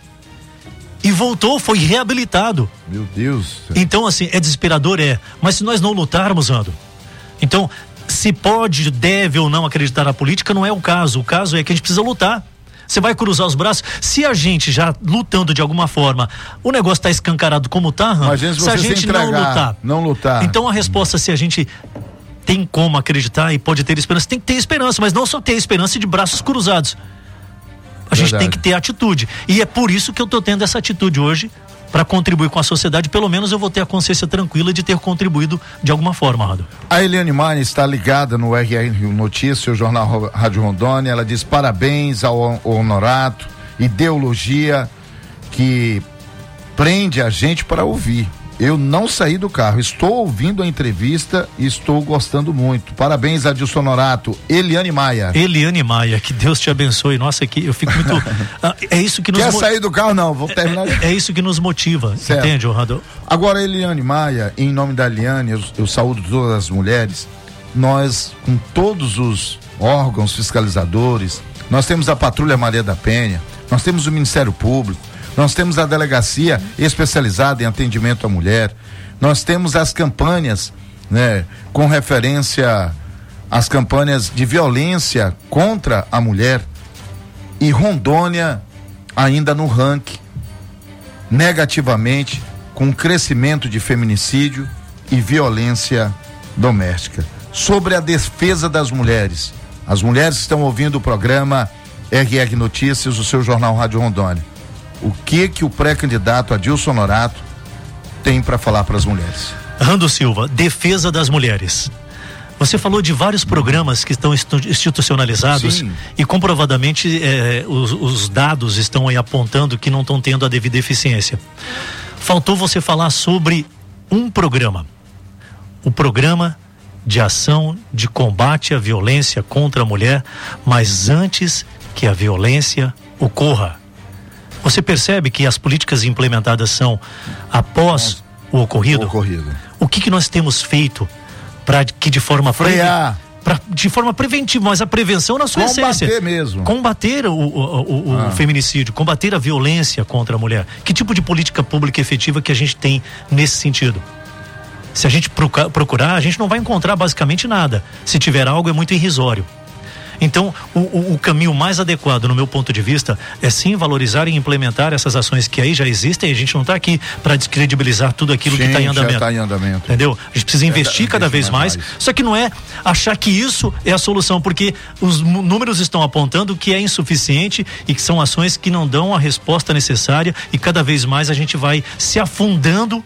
e voltou, foi reabilitado. Meu Deus. Então, assim, é desesperador, mas se nós não lutarmos, Ando, então, se pode, deve ou não acreditar na política, não é o caso. O caso é que a gente precisa lutar. Você vai cruzar os braços. Se a gente já lutando de alguma forma, o negócio está escancarado como está, se a gente não lutar. Então a resposta, se a gente tem como acreditar e pode ter esperança, tem que ter esperança, mas não só ter esperança de braços cruzados. A gente tem que ter atitude. E é por isso que eu estou tendo essa atitude hoje, para contribuir com a sociedade. Pelo menos eu vou ter a consciência tranquila de ter contribuído de alguma forma, Rado. A Eliane Maia está ligada no RR Notícias, o Jornal Rádio Rondônia. Ela diz parabéns ao Honorato, ideologia que prende a gente para ouvir. Eu não saí do carro, estou ouvindo a entrevista e estou gostando muito. Parabéns, Adilson Honorato. Eliane Maia. Eliane Maia, que Deus te abençoe. Nossa, que eu fico muito. É isso que nos. Quer sair do carro? Não, vou terminar. É isso que nos motiva, certo. Entende, Rando? Agora, Eliane Maia, em nome da Eliane, eu saúdo todas as mulheres. Nós, com todos os órgãos fiscalizadores, nós temos a Patrulha Maria da Penha, nós temos o Ministério Público, nós temos a delegacia especializada em atendimento à mulher, nós temos as campanhas, né, com referência às campanhas de violência contra a mulher, e Rondônia ainda no ranking negativamente, com crescimento de feminicídio e violência doméstica. Sobre a defesa das mulheres, as mulheres que estão ouvindo o programa RR Notícias, o seu jornal Rádio Rondônia, o que o pré-candidato Adilson Honorato tem para falar para as mulheres? Rando Silva, defesa das mulheres. Você falou de vários programas que estão institucionalizados. Sim. E comprovadamente os dados estão aí apontando que não estão tendo a devida eficiência. Faltou você falar sobre um programa, o programa de ação de combate à violência contra a mulher, mas antes que a violência ocorra. Você percebe que as políticas implementadas são após o ocorrido? O que nós temos feito para que de forma de forma preventiva, mas a prevenção na sua essência. Combater o feminicídio, combater a violência contra a mulher. Que tipo de política pública efetiva que a gente tem nesse sentido? Se a gente procurar, a gente não vai encontrar basicamente nada. Se tiver algo, é muito irrisório. Então, o caminho mais adequado, no meu ponto de vista, é sim valorizar e implementar essas ações que aí já existem. A gente não está aqui para descredibilizar tudo aquilo que está em andamento. Já tá em andamento. Entendeu? A gente precisa investir cada vez mais. Só que não é achar que isso é a solução, porque os números estão apontando que é insuficiente e que são ações que não dão a resposta necessária, e cada vez mais a gente vai se afundando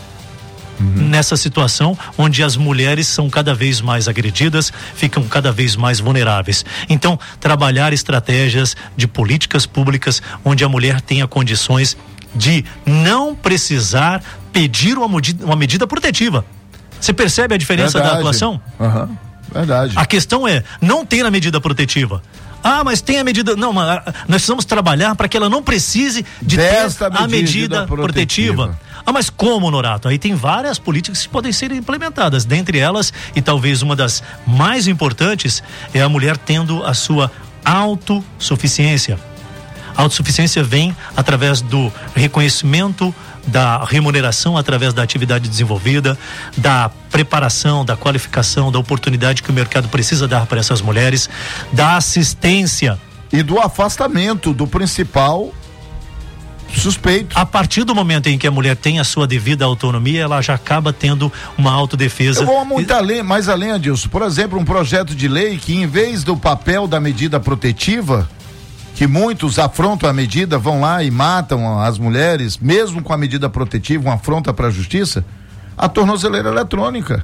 nessa situação onde as mulheres são cada vez mais agredidas, ficam cada vez mais vulneráveis. Então, trabalhar estratégias de políticas públicas onde a mulher tenha condições de não precisar pedir uma medida protetiva. Você percebe a diferença da atuação? Verdade. A questão é não ter a medida protetiva. Ah, mas tem a medida. Não, nós precisamos trabalhar para que ela não precise de ter a medida protetiva. Ah, mas como, Norato? Aí tem várias políticas que podem ser implementadas. Dentre elas, e talvez uma das mais importantes, é a mulher tendo a sua autossuficiência. A autossuficiência vem através do reconhecimento da remuneração, através da atividade desenvolvida, da preparação, da qualificação, da oportunidade que o mercado precisa dar para essas mulheres, da assistência e do afastamento do principal suspeito. A partir do momento em que a mulher tem a sua devida autonomia, ela já acaba tendo uma autodefesa. Eu vou muito além, mais além, Adilson. Por exemplo, um projeto de lei que, em vez do papel da medida protetiva, que muitos afrontam a medida, vão lá e matam as mulheres, mesmo com a medida protetiva, uma afronta para a justiça, a tornozeleira eletrônica.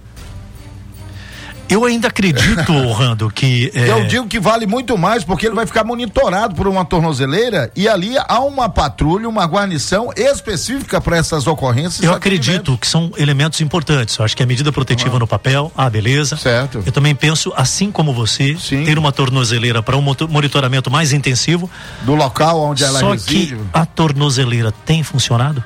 Eu ainda acredito, Rando, que... Eu digo que vale muito mais, porque ele vai ficar monitorado por uma tornozeleira, e ali há uma patrulha, uma guarnição específica para essas ocorrências. Eu acredito que são elementos importantes. Eu acho que a medida protetiva no papel, beleza. Certo. Eu também penso, assim como você, ter uma tornozeleira para um monitoramento mais intensivo. Do local onde ela reside. Só que a tornozeleira tem funcionado?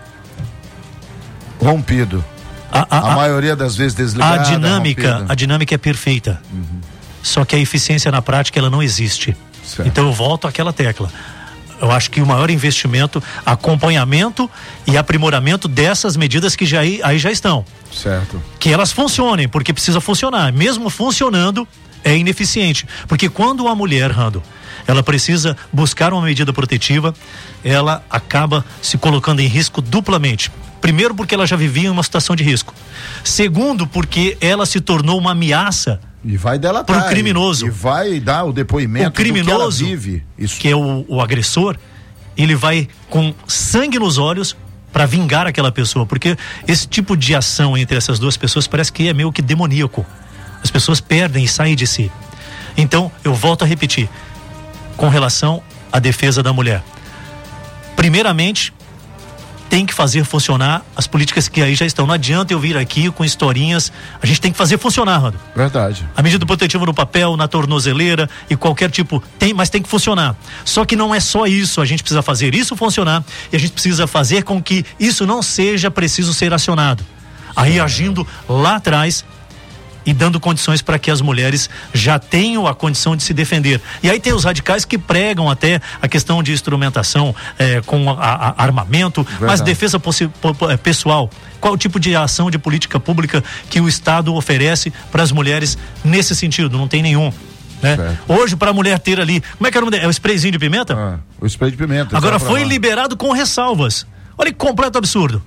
Rompido. A maioria das vezes desligada. A dinâmica é perfeita. Só que a eficiência na prática, ela não existe. Certo. Então eu volto àquela tecla. Eu acho que o maior investimento, acompanhamento e aprimoramento dessas medidas que aí já estão. Certo. Que elas funcionem, porque precisa funcionar. Mesmo funcionando, é ineficiente. Porque quando a mulher, Rando, ela precisa buscar uma medida protetiva, ela acaba se colocando em risco duplamente. Primeiro, porque ela já vivia em uma situação de risco. Segundo, porque ela se tornou uma ameaça e vai dela para o criminoso. E vai dar o depoimento o criminoso, do que ela vive. Isso. Que é o agressor, ele vai com sangue nos olhos para vingar aquela pessoa, porque esse tipo de ação entre essas duas pessoas parece que é meio que demoníaco. As pessoas perdem e saem de si. Então, eu volto a repetir, com relação à defesa da mulher. Primeiramente, tem que fazer funcionar as políticas que aí já estão. Não adianta eu vir aqui com historinhas. A gente tem que fazer funcionar, Rando. Verdade. A medida protetiva no papel, na tornozeleira e qualquer tipo, mas tem que funcionar. Só que não é só isso. A gente precisa fazer isso funcionar e a gente precisa fazer com que isso não seja preciso ser acionado. Aí agindo lá atrás e dando condições para que as mulheres já tenham a condição de se defender. E aí tem os radicais que pregam até a questão de instrumentação com armamento, verdade. Mas defesa pessoal. Qual o tipo de ação de política pública que o Estado oferece para as mulheres nesse sentido? Não tem nenhum. Né? Hoje, para a mulher ter ali, como é que era o nome? É o sprayzinho de pimenta? O spray de pimenta. Agora foi liberado com ressalvas. Olha que completo absurdo.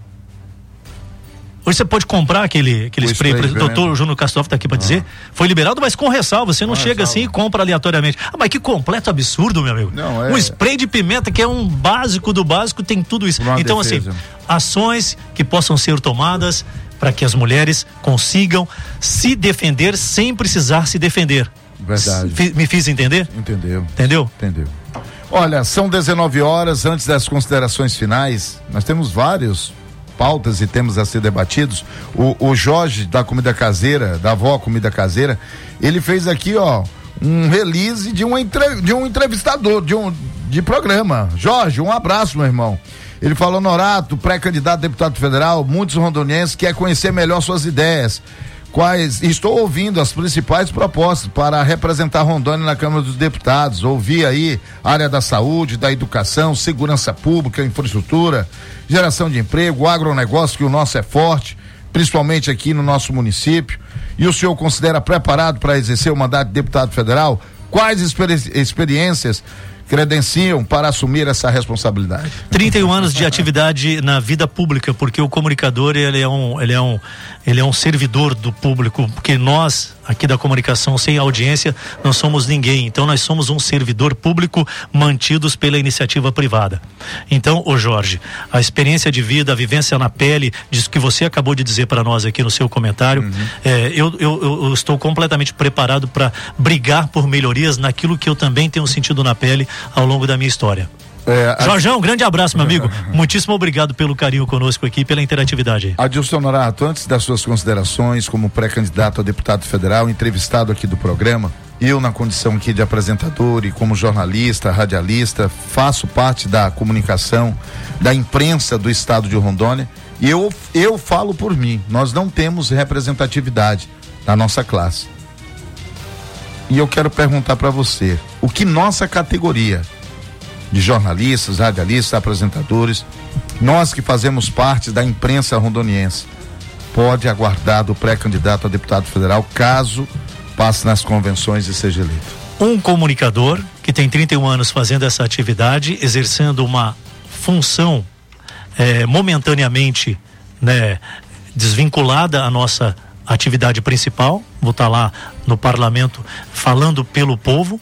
Hoje você pode comprar aquele spray, o doutor Júnior Castroff está aqui para dizer, foi liberado, mas com ressalva, você não chega assim e compra aleatoriamente. Mas que completo absurdo, meu amigo. Não, um spray de pimenta que é um básico do básico, tem tudo isso. Então defesa. Assim, ações que possam ser tomadas para que as mulheres consigam se defender sem precisar se defender. Verdade. Me fiz entender? Entendeu. Entendeu? Olha, são 19 horas, antes das considerações finais, nós temos vários pautas e temas a ser debatidos. O Jorge da Comida Caseira, da Avó Comida Caseira, ele fez aqui, um release de um entrevistador de programa. Jorge, um abraço, meu irmão. Ele falou: Norato, pré-candidato a deputado federal, muitos rondonienses querem conhecer melhor suas ideias. Estou ouvindo as principais propostas para representar Rondônia na Câmara dos Deputados. Ouvi aí área da saúde, da educação, segurança pública, infraestrutura, geração de emprego, agronegócio, que o nosso é forte, principalmente aqui no nosso município. E o senhor considera preparado para exercer o mandato de deputado federal? Quais experiências credenciam para assumir essa responsabilidade? 31 anos de atividade na vida pública, porque o comunicador ele é um servidor do público, porque nós aqui da comunicação sem audiência não somos ninguém, então nós somos um servidor público mantidos pela iniciativa privada. Então, ô Jorge, a experiência de vida, a vivência na pele, disso que você acabou de dizer para nós aqui no seu comentário, eu estou completamente preparado para brigar por melhorias naquilo que eu também tenho sentido na pele ao longo da minha história. Jorjão, um grande abraço, meu amigo. Muitíssimo obrigado pelo carinho conosco aqui, pela interatividade. Adilson Honorato, antes das suas considerações como pré-candidato a deputado federal, entrevistado aqui do programa, eu na condição aqui de apresentador e como jornalista, radialista, faço parte da comunicação, da imprensa do estado de Rondônia, e eu falo por mim, nós não temos representatividade na nossa classe. E eu quero perguntar para você, o que nossa categoria de jornalistas, radialistas, apresentadores, nós que fazemos parte da imprensa rondoniense, pode aguardar do pré-candidato a deputado federal caso passe nas convenções e seja eleito? Um comunicador que tem 31 anos fazendo essa atividade, exercendo uma função momentaneamente, né, desvinculada à nossa atividade principal, vou estar lá no parlamento falando pelo povo,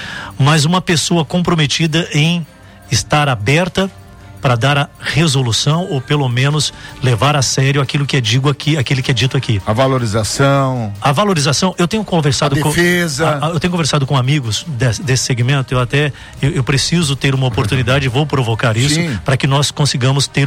mas uma pessoa comprometida em estar aberta para dar a resolução ou pelo menos levar a sério aquilo que é dito aqui. A valorização, eu tenho conversado eu tenho conversado com amigos desse segmento, eu preciso ter uma oportunidade e vou provocar isso para que nós consigamos ter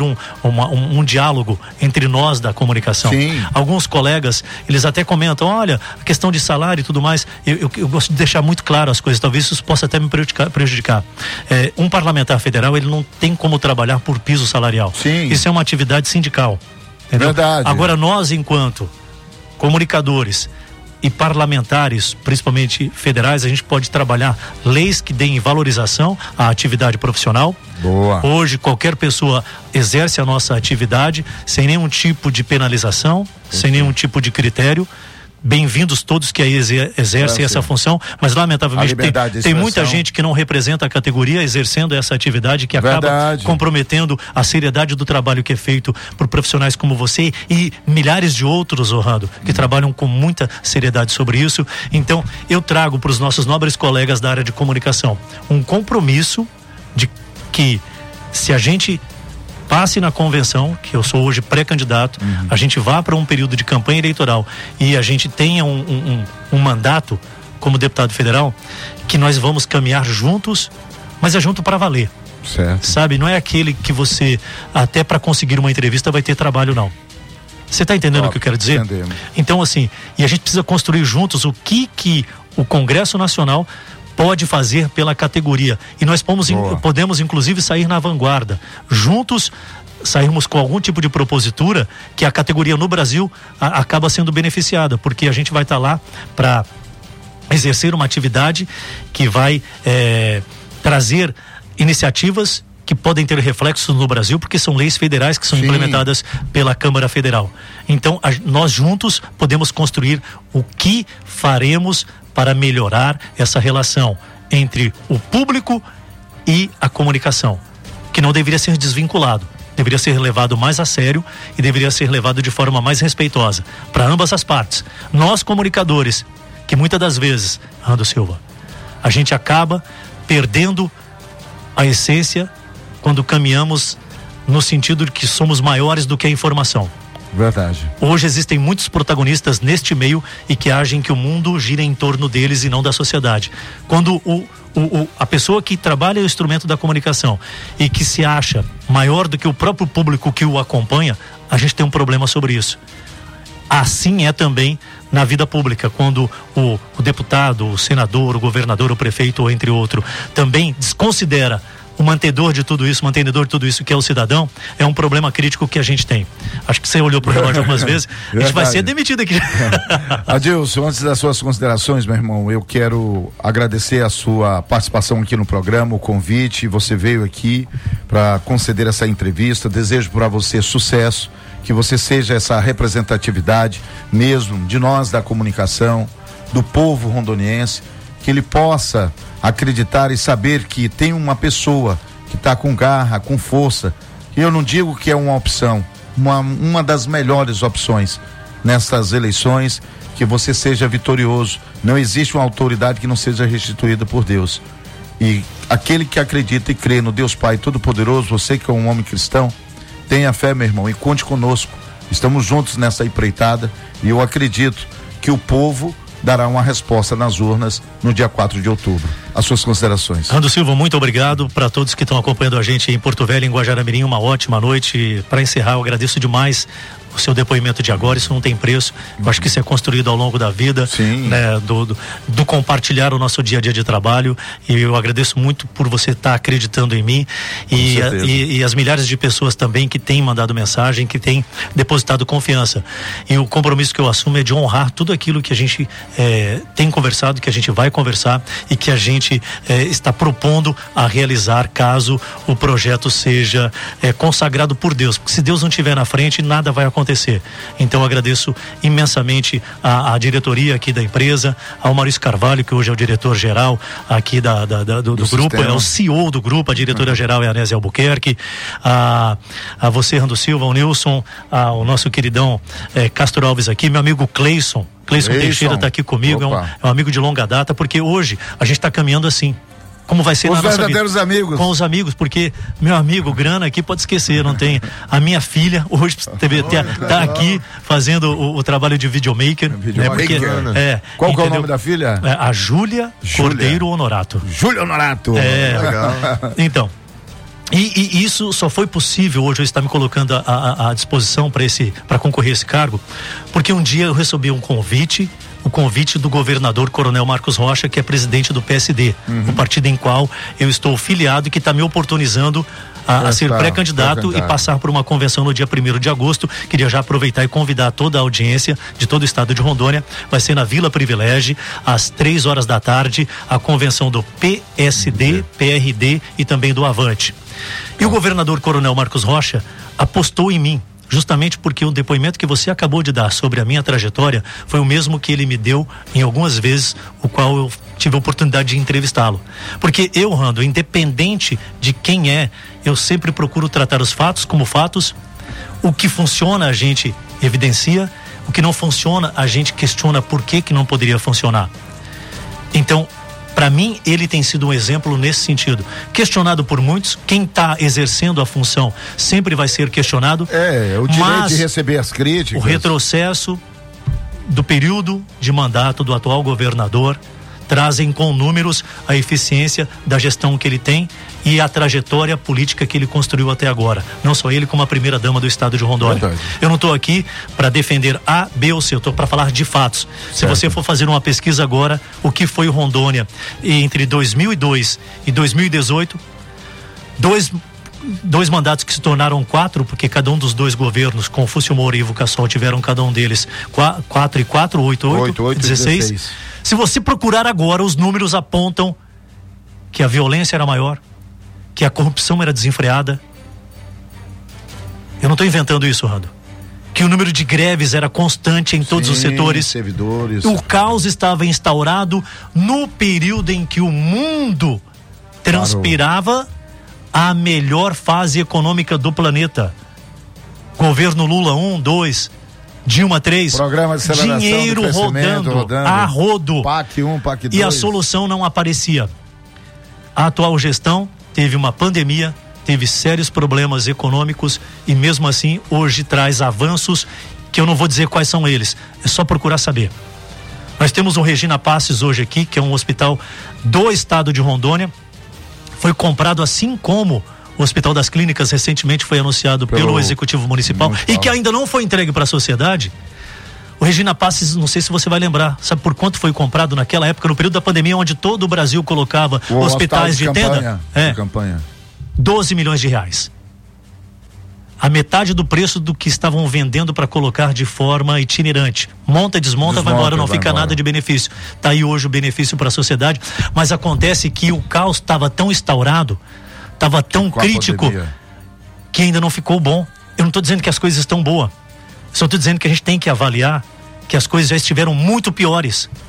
um diálogo entre nós da comunicação. Sim. Alguns colegas, eles até comentam, olha, a questão de salário e tudo mais, eu gosto de deixar muito claro as coisas, talvez isso possa até me prejudicar. Um parlamentar federal, ele não tem como trabalhar por piso salarial. Sim. Isso é uma atividade sindical. Entendeu? Verdade. Agora nós, enquanto comunicadores e parlamentares, principalmente federais, a gente pode trabalhar leis que deem valorização à atividade profissional. Boa. Hoje qualquer pessoa exerce a nossa atividade sem nenhum tipo de penalização, sem nenhum tipo de critério. Bem-vindos todos que aí exercem essa função, mas lamentavelmente tem muita gente que não representa a categoria exercendo essa atividade, que acaba comprometendo a seriedade do trabalho que é feito por profissionais como você e milhares de outros, Orlando, que trabalham com muita seriedade sobre isso. Então eu trago para os nossos nobres colegas da área de comunicação um compromisso de que, se a gente passe na convenção, que eu sou hoje pré-candidato, a gente vá para um período de campanha eleitoral e a gente tenha um mandato como deputado federal, que nós vamos caminhar juntos, mas é junto para valer. Certo. Sabe, não é aquele que você, até para conseguir uma entrevista, vai ter trabalho, não. Você está entendendo o que eu quero dizer? Entendemos. Então, assim, e a gente precisa construir juntos o que o Congresso Nacional pode fazer pela categoria, e nós podemos inclusive sair na vanguarda, juntos sairmos com algum tipo de propositura que a categoria no Brasil acaba sendo beneficiada, porque a gente vai estar lá para exercer uma atividade que vai trazer iniciativas que podem ter reflexos no Brasil, porque são leis federais que são implementadas pela Câmara Federal. Então nós juntos podemos construir o que faremos para melhorar essa relação entre o público e a comunicação, que não deveria ser desvinculado, deveria ser levado mais a sério e deveria ser levado de forma mais respeitosa para ambas as partes. Nós, comunicadores, que muitas das vezes, Rando Silva, a gente acaba perdendo a essência quando caminhamos no sentido de que somos maiores do que a informação. Verdade. Hoje existem muitos protagonistas neste meio e que agem que o mundo gira em torno deles e não da sociedade. Quando a pessoa que trabalha o instrumento da comunicação e que se acha maior do que o próprio público que o acompanha, a gente tem um problema sobre isso. Assim é também na vida pública, quando o deputado, o senador, o governador, o prefeito, ou entre outros, também desconsidera o mantenedor de tudo isso, que é o cidadão, é um problema crítico que a gente tem. Acho que você olhou pro relógio algumas vezes, a gente vai ser demitido aqui. Adilson, antes das suas considerações, meu irmão, eu quero agradecer a sua participação aqui no programa, o convite, você veio aqui para conceder essa entrevista, desejo para você sucesso, que você seja essa representatividade mesmo de nós da comunicação, do povo rondoniense, que ele possa acreditar e saber que tem uma pessoa que está com garra, com força. E eu não digo que é uma opção, uma das melhores opções nessas eleições, que você seja vitorioso. Não existe uma autoridade que não seja restituída por Deus. E aquele que acredita e crê no Deus Pai Todo-Poderoso, você que é um homem cristão, tenha fé, meu irmão, e conte conosco. Estamos juntos nessa empreitada e eu acredito que o povo dará uma resposta nas urnas no dia 4 de outubro. As suas considerações. Rando Silva, muito obrigado para todos que estão acompanhando a gente em Porto Velho, em Guajará-Mirim. Uma ótima noite. Para encerrar, eu agradeço demais o seu depoimento de agora. Isso não tem preço. Eu acho que isso é construído ao longo da vida, né, do compartilhar o nosso dia a dia de trabalho, e eu agradeço muito por você estar acreditando em mim e as milhares de pessoas também que têm mandado mensagem, que têm depositado confiança. E o compromisso que eu assumo é de honrar tudo aquilo que a gente tem conversado, que a gente vai conversar e que a gente está propondo a realizar caso o projeto seja consagrado por Deus, porque se Deus não estiver na frente, nada vai acontecer. Então eu agradeço imensamente a diretoria aqui da empresa, ao Maurício Carvalho, que hoje é o diretor-geral aqui do grupo, é o CEO do grupo, a diretora-geral é a Anésia Albuquerque, a você, Rando Silva, o Nilson, o nosso queridão Castro Alves aqui, meu amigo Cleison Teixeira está aqui comigo, é um amigo de longa data, porque hoje a gente está caminhando assim, como vai ser na nossa vida. Os verdadeiros amigos. Com os amigos, porque meu amigo Grana aqui pode esquecer, não tem. A minha filha hoje tá aqui fazendo o trabalho de videomaker. Qual que é o nome da filha? A Júlia Cordeiro Honorato. Júlia Honorato. Legal. Então, e isso só foi possível hoje eu estar me colocando à disposição para concorrer a esse cargo, porque um dia eu recebi o convite do governador Coronel Marcos Rocha, que é presidente do PSD, o partido em qual eu estou filiado e que está me oportunizando a ser pré-candidato e passar por uma convenção no dia 1º de agosto. Queria já aproveitar e convidar toda a audiência de todo o estado de Rondônia. Vai ser na Vila Privilégio, às 3h da tarde, a convenção do PSD, PRD e também do Avante. E o governador Coronel Marcos Rocha apostou em mim, justamente porque o depoimento que você acabou de dar sobre a minha trajetória foi o mesmo que ele me deu em algumas vezes, o qual eu tive a oportunidade de entrevistá-lo. Porque eu, Rando, independente de quem eu sempre procuro tratar os fatos como fatos. O que funciona a gente evidencia, o que não funciona a gente questiona por que não poderia funcionar. Então, para mim, ele tem sido um exemplo nesse sentido. Questionado por muitos, quem está exercendo a função sempre vai ser questionado. O direito de receber as críticas. O retrocesso do período de mandato do atual governador trazem com números a eficiência da gestão que ele tem e a trajetória política que ele construiu até agora. Não só ele, como a primeira-dama do estado de Rondônia. Verdade. Eu não estou aqui para defender A, B ou C, eu estou para falar de fatos. Certo. Se você for fazer uma pesquisa agora, o que foi Rondônia entre 2002 e 2018, dois mandatos que se tornaram 4, porque cada um dos dois governos, Confúcio Moura e Ivo Cassol, tiveram cada um deles 4 e 4, 8, 16. Se você procurar agora, os números apontam que a violência era maior, que a corrupção era desenfreada. Eu não estou inventando isso, Rando. Que o número de greves era constante em todos os setores. Servidores. O caos estava instaurado no período em que o mundo transpirava a melhor fase econômica do planeta. Governo Lula 1, 2, Dilma 3, programa de aceleração dinheiro rodando a rodo. PAC 1, PAC 2. E a solução não aparecia. A atual gestão teve uma pandemia, teve sérios problemas econômicos e mesmo assim hoje traz avanços que eu não vou dizer quais são eles, é só procurar saber. Nós temos o Regina Passes hoje aqui, que é um hospital do estado de Rondônia, foi comprado assim como o Hospital das Clínicas recentemente foi anunciado pelo Executivo Municipal e que ainda não foi entregue para a sociedade. O Regina Passes, não sei se você vai lembrar, sabe por quanto foi comprado naquela época, no período da pandemia, onde todo o Brasil colocava hospitais de tenda? 12 milhões de reais. A metade do preço do que estavam vendendo para colocar de forma itinerante. Monta, desmonta, vai embora, não fica nada de benefício. Tá aí hoje o benefício para a sociedade, mas acontece que o caos estava tão instaurado, estava tão crítico, que ainda não ficou bom. Eu não estou dizendo que as coisas estão boas, só estou dizendo que a gente tem que avaliar que as coisas já estiveram muito piores.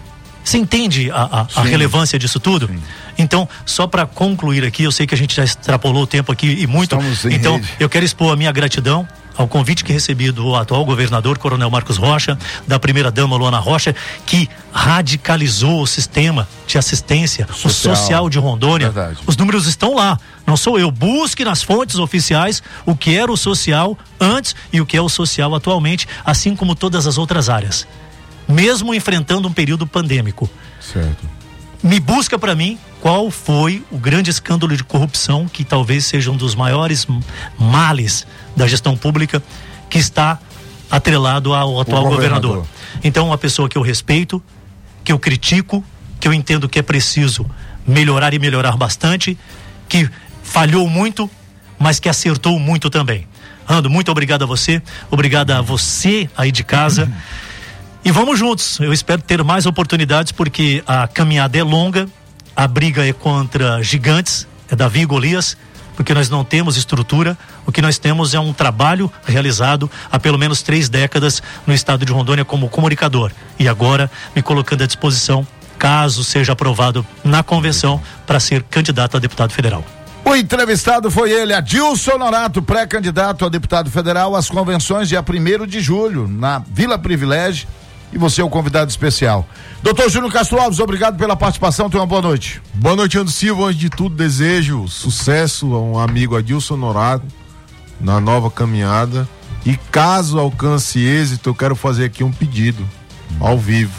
Você entende a relevância disso tudo? Sim. Então, só para concluir aqui, eu sei que a gente já extrapolou o tempo aqui e muito. Então, eu quero expor a minha gratidão ao convite que recebi do atual governador, Coronel Marcos Rocha, da primeira-dama Luana Rocha, que radicalizou o sistema de assistência, o social de Rondônia. Verdade. Os números estão lá, não sou eu. Busque nas fontes oficiais o que era o social antes e o que é o social atualmente, assim como todas as outras áreas. Mesmo enfrentando um período pandêmico. Certo. Me busca para mim qual foi o grande escândalo de corrupção que talvez seja um dos maiores males da gestão pública que está atrelado ao atual governador. Então, uma pessoa que eu respeito, que eu critico, que eu entendo que é preciso melhorar e melhorar bastante, que falhou muito, mas que acertou muito também. Ando, muito obrigado a você, obrigado a você aí de casa. E vamos juntos, eu espero ter mais oportunidades, porque a caminhada é longa, a briga é contra gigantes, é Davi e Golias, porque nós não temos estrutura, o que nós temos é um trabalho realizado há pelo menos 3 décadas no estado de Rondônia como comunicador, e agora me colocando à disposição, caso seja aprovado na convenção, para ser candidato a deputado federal. O entrevistado foi ele, Adilson Norato, pré-candidato a deputado federal às convenções dia 1º de julho, na Vila Privilégio. E você é o convidado especial. Doutor Júnior Castro Alves, obrigado pela participação, tenha uma boa noite. Boa noite, Anderson Silva. Antes de tudo, desejo sucesso a um amigo Adilson Norato na nova caminhada. E caso alcance êxito, eu quero fazer aqui um pedido ao vivo,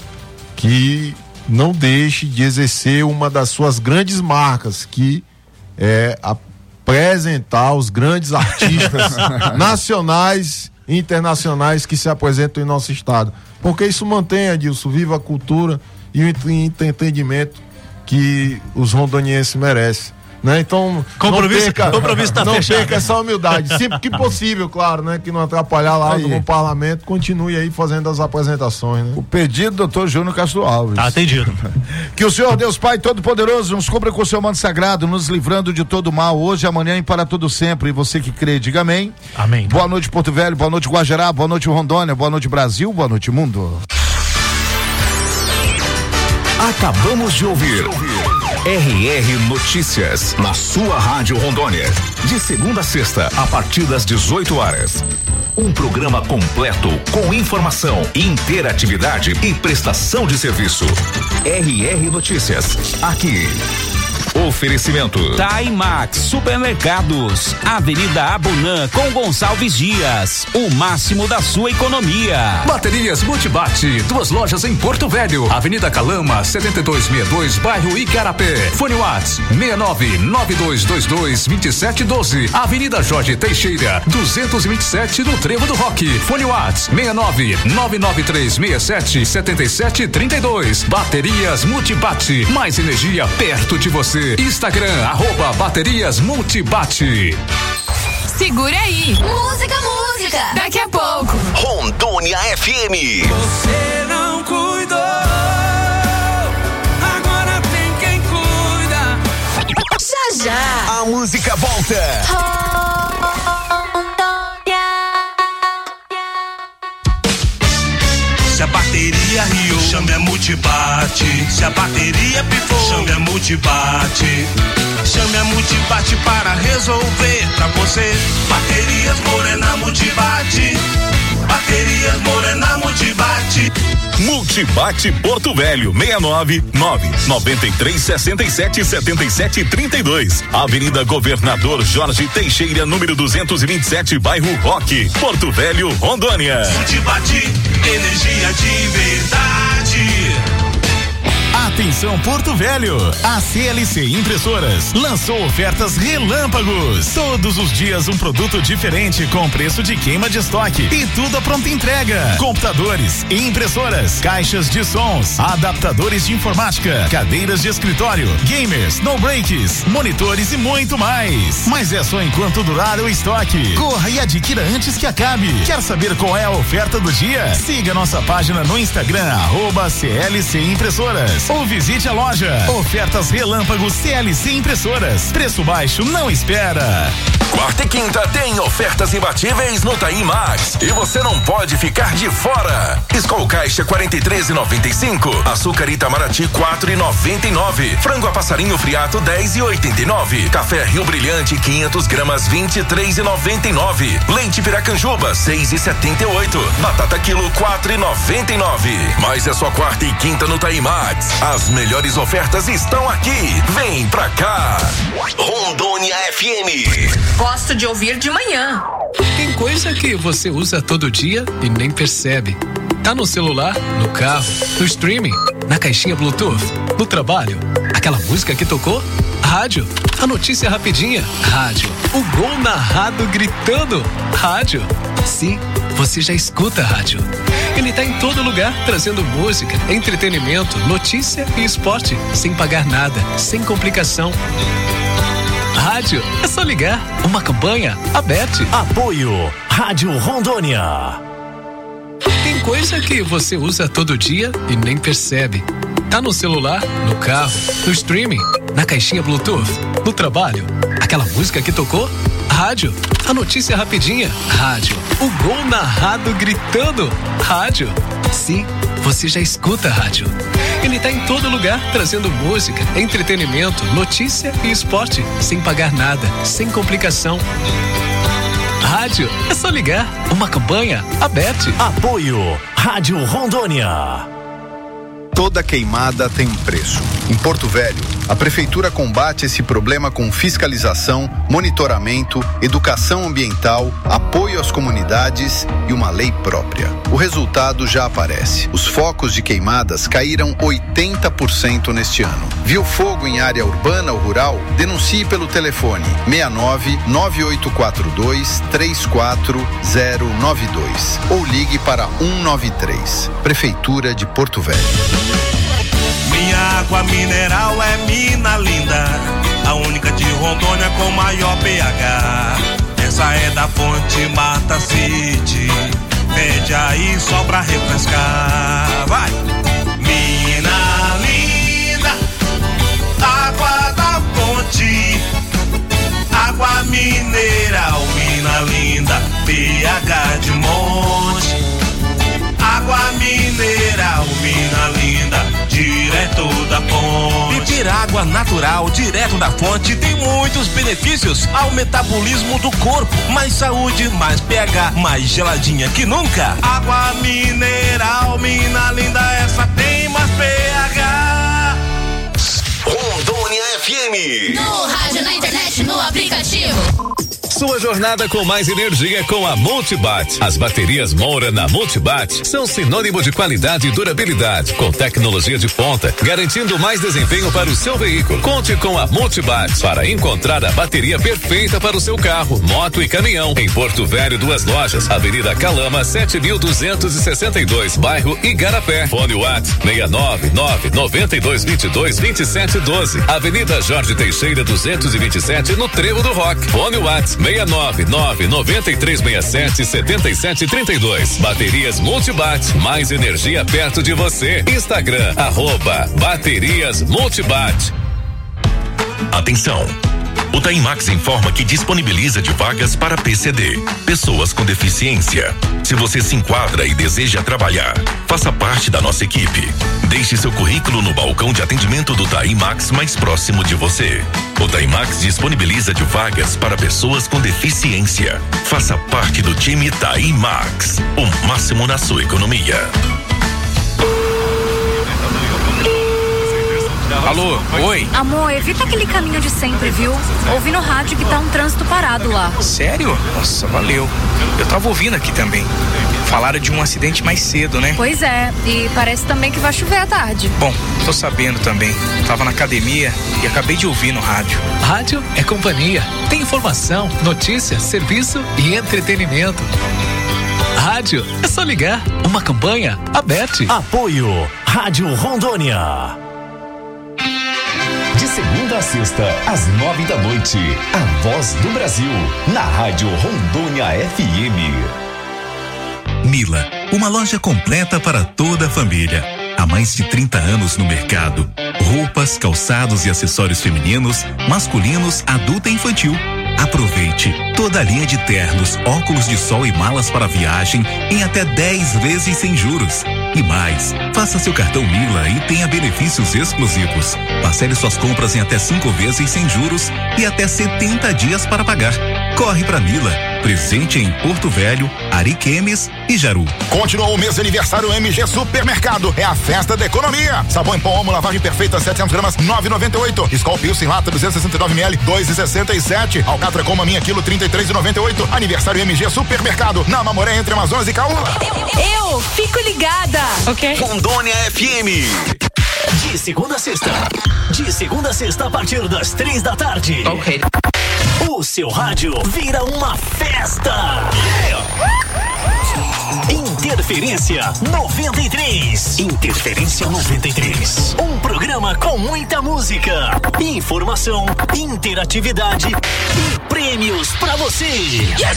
que não deixe de exercer uma das suas grandes marcas, que é apresentar os grandes artistas nacionais e internacionais que se apresentam em nosso estado. Porque isso mantém, Adilson, viva a cultura e o entendimento que os rondonienses merecem, né? Então, compromisso tá não fechado. perca essa humildade, sempre que possível, claro, né? Que não atrapalhar lá no parlamento, continue aí fazendo as apresentações, né? O pedido do doutor Júnior Castro Alves. Tá atendido. Que o Senhor Deus Pai Todo-Poderoso nos cubra com o seu manto sagrado, nos livrando de todo mal, hoje, amanhã e para todo sempre. E você que crê, diga amém. Amém. Boa noite, Porto Velho, boa noite, Guajará, boa noite, Rondônia, boa noite, Brasil, boa noite, mundo. Acabamos de ouvir RR Notícias, na sua Rádio Rondônia. De segunda a sexta, a partir das 18 horas. Um programa completo com informação, interatividade e prestação de serviço. RR Notícias, aqui. Oferecimento Timax Supermercados, Avenida Abunã com Gonçalves Dias, o máximo da sua economia. Baterias Multibate, 2 lojas em Porto Velho, Avenida Calama 7262, bairro Icarapé. Fone Whats 6992222712, Avenida Jorge Teixeira 227 no Trevo do Roque. Fone Whats 6999367732. Baterias Multibate, mais energia perto de você. Instagram, @Baterias Multibate. Segura aí. Música. Daqui a pouco. Rondônia FM. Você não cuidou, agora tem quem cuida. Já. A música volta. Se a bateria riu, chame a Multibate. Se a bateria pifou, chame a Multibate. Chame a Multibate para resolver pra você. Baterias Morena Multibate. Baterias Morena Multibate. Multibate Porto Velho, 69993677732. Avenida Governador Jorge Teixeira, número 227, bairro Roque, Porto Velho, Rondônia. Multibate, energia de verdade. Atenção Porto Velho, a CLC Impressoras lançou ofertas relâmpagos. Todos os dias um produto diferente com preço de queima de estoque e tudo a pronta entrega. Computadores, impressoras, caixas de sons, adaptadores de informática, cadeiras de escritório, gamers, no breaks, monitores e muito mais. Mas é só enquanto durar o estoque. Corra e adquira antes que acabe. Quer saber qual é a oferta do dia? Siga nossa página no Instagram @CLC Impressoras ou visite a loja. Ofertas relâmpagos CLC Impressoras. Preço baixo não espera. Quarta e quinta tem ofertas imbatíveis no Taim Max. E você não pode ficar de fora. Skol Caixa 43,95. Açúcar Itamaraty 4,99. Frango a passarinho friato 10,89. Café Rio Brilhante 500 gramas 23,99. Leite Piracanjuba 6,78. Batata quilo 4,99. Mas é só quarta e quinta no Taim Max. As melhores ofertas estão aqui. Vem pra cá. Rondônia FM. Gosto de ouvir de manhã. Tem coisa que você usa todo dia e nem percebe. Tá no celular, no carro, no streaming, na caixinha Bluetooth, no trabalho. Aquela música que tocou? Rádio. A notícia rapidinha? Rádio. O gol narrado gritando? Rádio. Sim, você já escuta rádio. Ele tá em todo lugar, trazendo música, entretenimento, notícia e esporte, sem pagar nada, sem complicação. Rádio, é só ligar. Uma campanha aberta. Apoio Rádio Rondônia. Tem coisa que você usa todo dia e nem percebe. Tá no celular, no carro, no streaming, na caixinha Bluetooth, no trabalho. Aquela música que tocou? Rádio. A notícia rapidinha? Rádio. O gol narrado gritando? Rádio. Sim, você já escuta rádio. Ele tá em todo lugar, trazendo música, entretenimento, notícia e esporte, sem pagar nada, sem complicação. Rádio, é só ligar. Uma campanha aberta. Apoio Rádio Rondônia. Toda queimada tem um preço. Em Porto Velho, a Prefeitura combate esse problema com fiscalização, monitoramento, educação ambiental, apoio às comunidades e uma lei própria. O resultado já aparece. Os focos de queimadas caíram 80% neste ano. Viu fogo em área urbana ou rural? Denuncie pelo telefone 69-9842-34092 ou ligue para 193. Prefeitura de Porto Velho. Minha água mineral é Mina Linda, a única de Rondônia com maior pH. Essa é da fonte Mata City, pede aí só pra refrescar. Vai! Mina Linda, água da fonte, água mineral, Mina Linda, pH de monte. Água mineral, Mina Linda, direto da fonte. Beber água natural, direto da fonte, tem muitos benefícios ao metabolismo do corpo. Mais saúde, mais pH, mais geladinha que nunca. Água mineral, Mina Linda, essa tem mais pH. Rondônia FM. No rádio, na internet, no aplicativo. Sua jornada com mais energia com a Multibat. As baterias Moura na Multibat são sinônimo de qualidade e durabilidade, com tecnologia de ponta, garantindo mais desempenho para o seu veículo. Conte com a Multibat para encontrar a bateria perfeita para o seu carro, moto e caminhão. Em Porto Velho, 2 lojas, Avenida Calama, 7262, bairro Igarapé. Fone WhatsApp 699-9222-2712. Avenida Jorge Teixeira, 227, no Trevo do Rock. Fone WhatsApp 699-9367-7732. Baterias Multibat, mais energia perto de você. Instagram, @Baterias Multibat. Atenção! O Taim Max informa que disponibiliza de vagas para PCD, pessoas com deficiência. Se você se enquadra e deseja trabalhar, faça parte da nossa equipe. Deixe seu currículo no balcão de atendimento do Taim Max mais próximo de você. O Taim Max disponibiliza de vagas para pessoas com deficiência. Faça parte do time Taim Max, o máximo na sua economia. Alô, oi? Amor, evita aquele caminho de sempre, viu? Ouvi no rádio que tá um trânsito parado lá. Sério? Nossa, valeu. Eu tava ouvindo aqui também. Falaram de um acidente mais cedo, né? Pois é, e parece também que vai chover à tarde. Bom, tô sabendo também. Tava na academia e acabei de ouvir no rádio. Rádio é companhia. Tem informação, notícia, serviço e entretenimento. Rádio, é só ligar. Uma campanha aberta. Apoio Rádio Rondônia. De segunda a sexta, às 9 da noite, a Voz do Brasil, na Rádio Rondônia FM. Mila, uma loja completa para toda a família. Há mais de 30 anos no mercado. Roupas, calçados e acessórios femininos, masculinos, adulto e infantil. Aproveite toda a linha de ternos, óculos de sol e malas para viagem em até 10 vezes sem juros. E mais, faça seu cartão Mila e tenha benefícios exclusivos. Parcele suas compras em até 5 vezes sem juros e até 70 dias para pagar. Corre pra Mila, presente em Porto Velho, Ariquemes e Jaru. Continuou o mês de aniversário MG Supermercado. É a festa da economia. Sabão em pó Omo, lavagem perfeita, 700 gramas, 9,98. Skol Pilsen Lata, 269 ml, 2,67. Alcatra com maminha, quilo, 33,98. Aniversário MG Supermercado. Na Mamoré, entre Amazonas e Caúna. Eu fico ligada. Ok. Rondônia FM. De segunda a sexta. De segunda a sexta, a partir das 3 da tarde. Ok. O seu rádio vira uma festa. Interferência 93. Interferência 93. Um programa com muita música, informação, interatividade e prêmios pra você. Yes!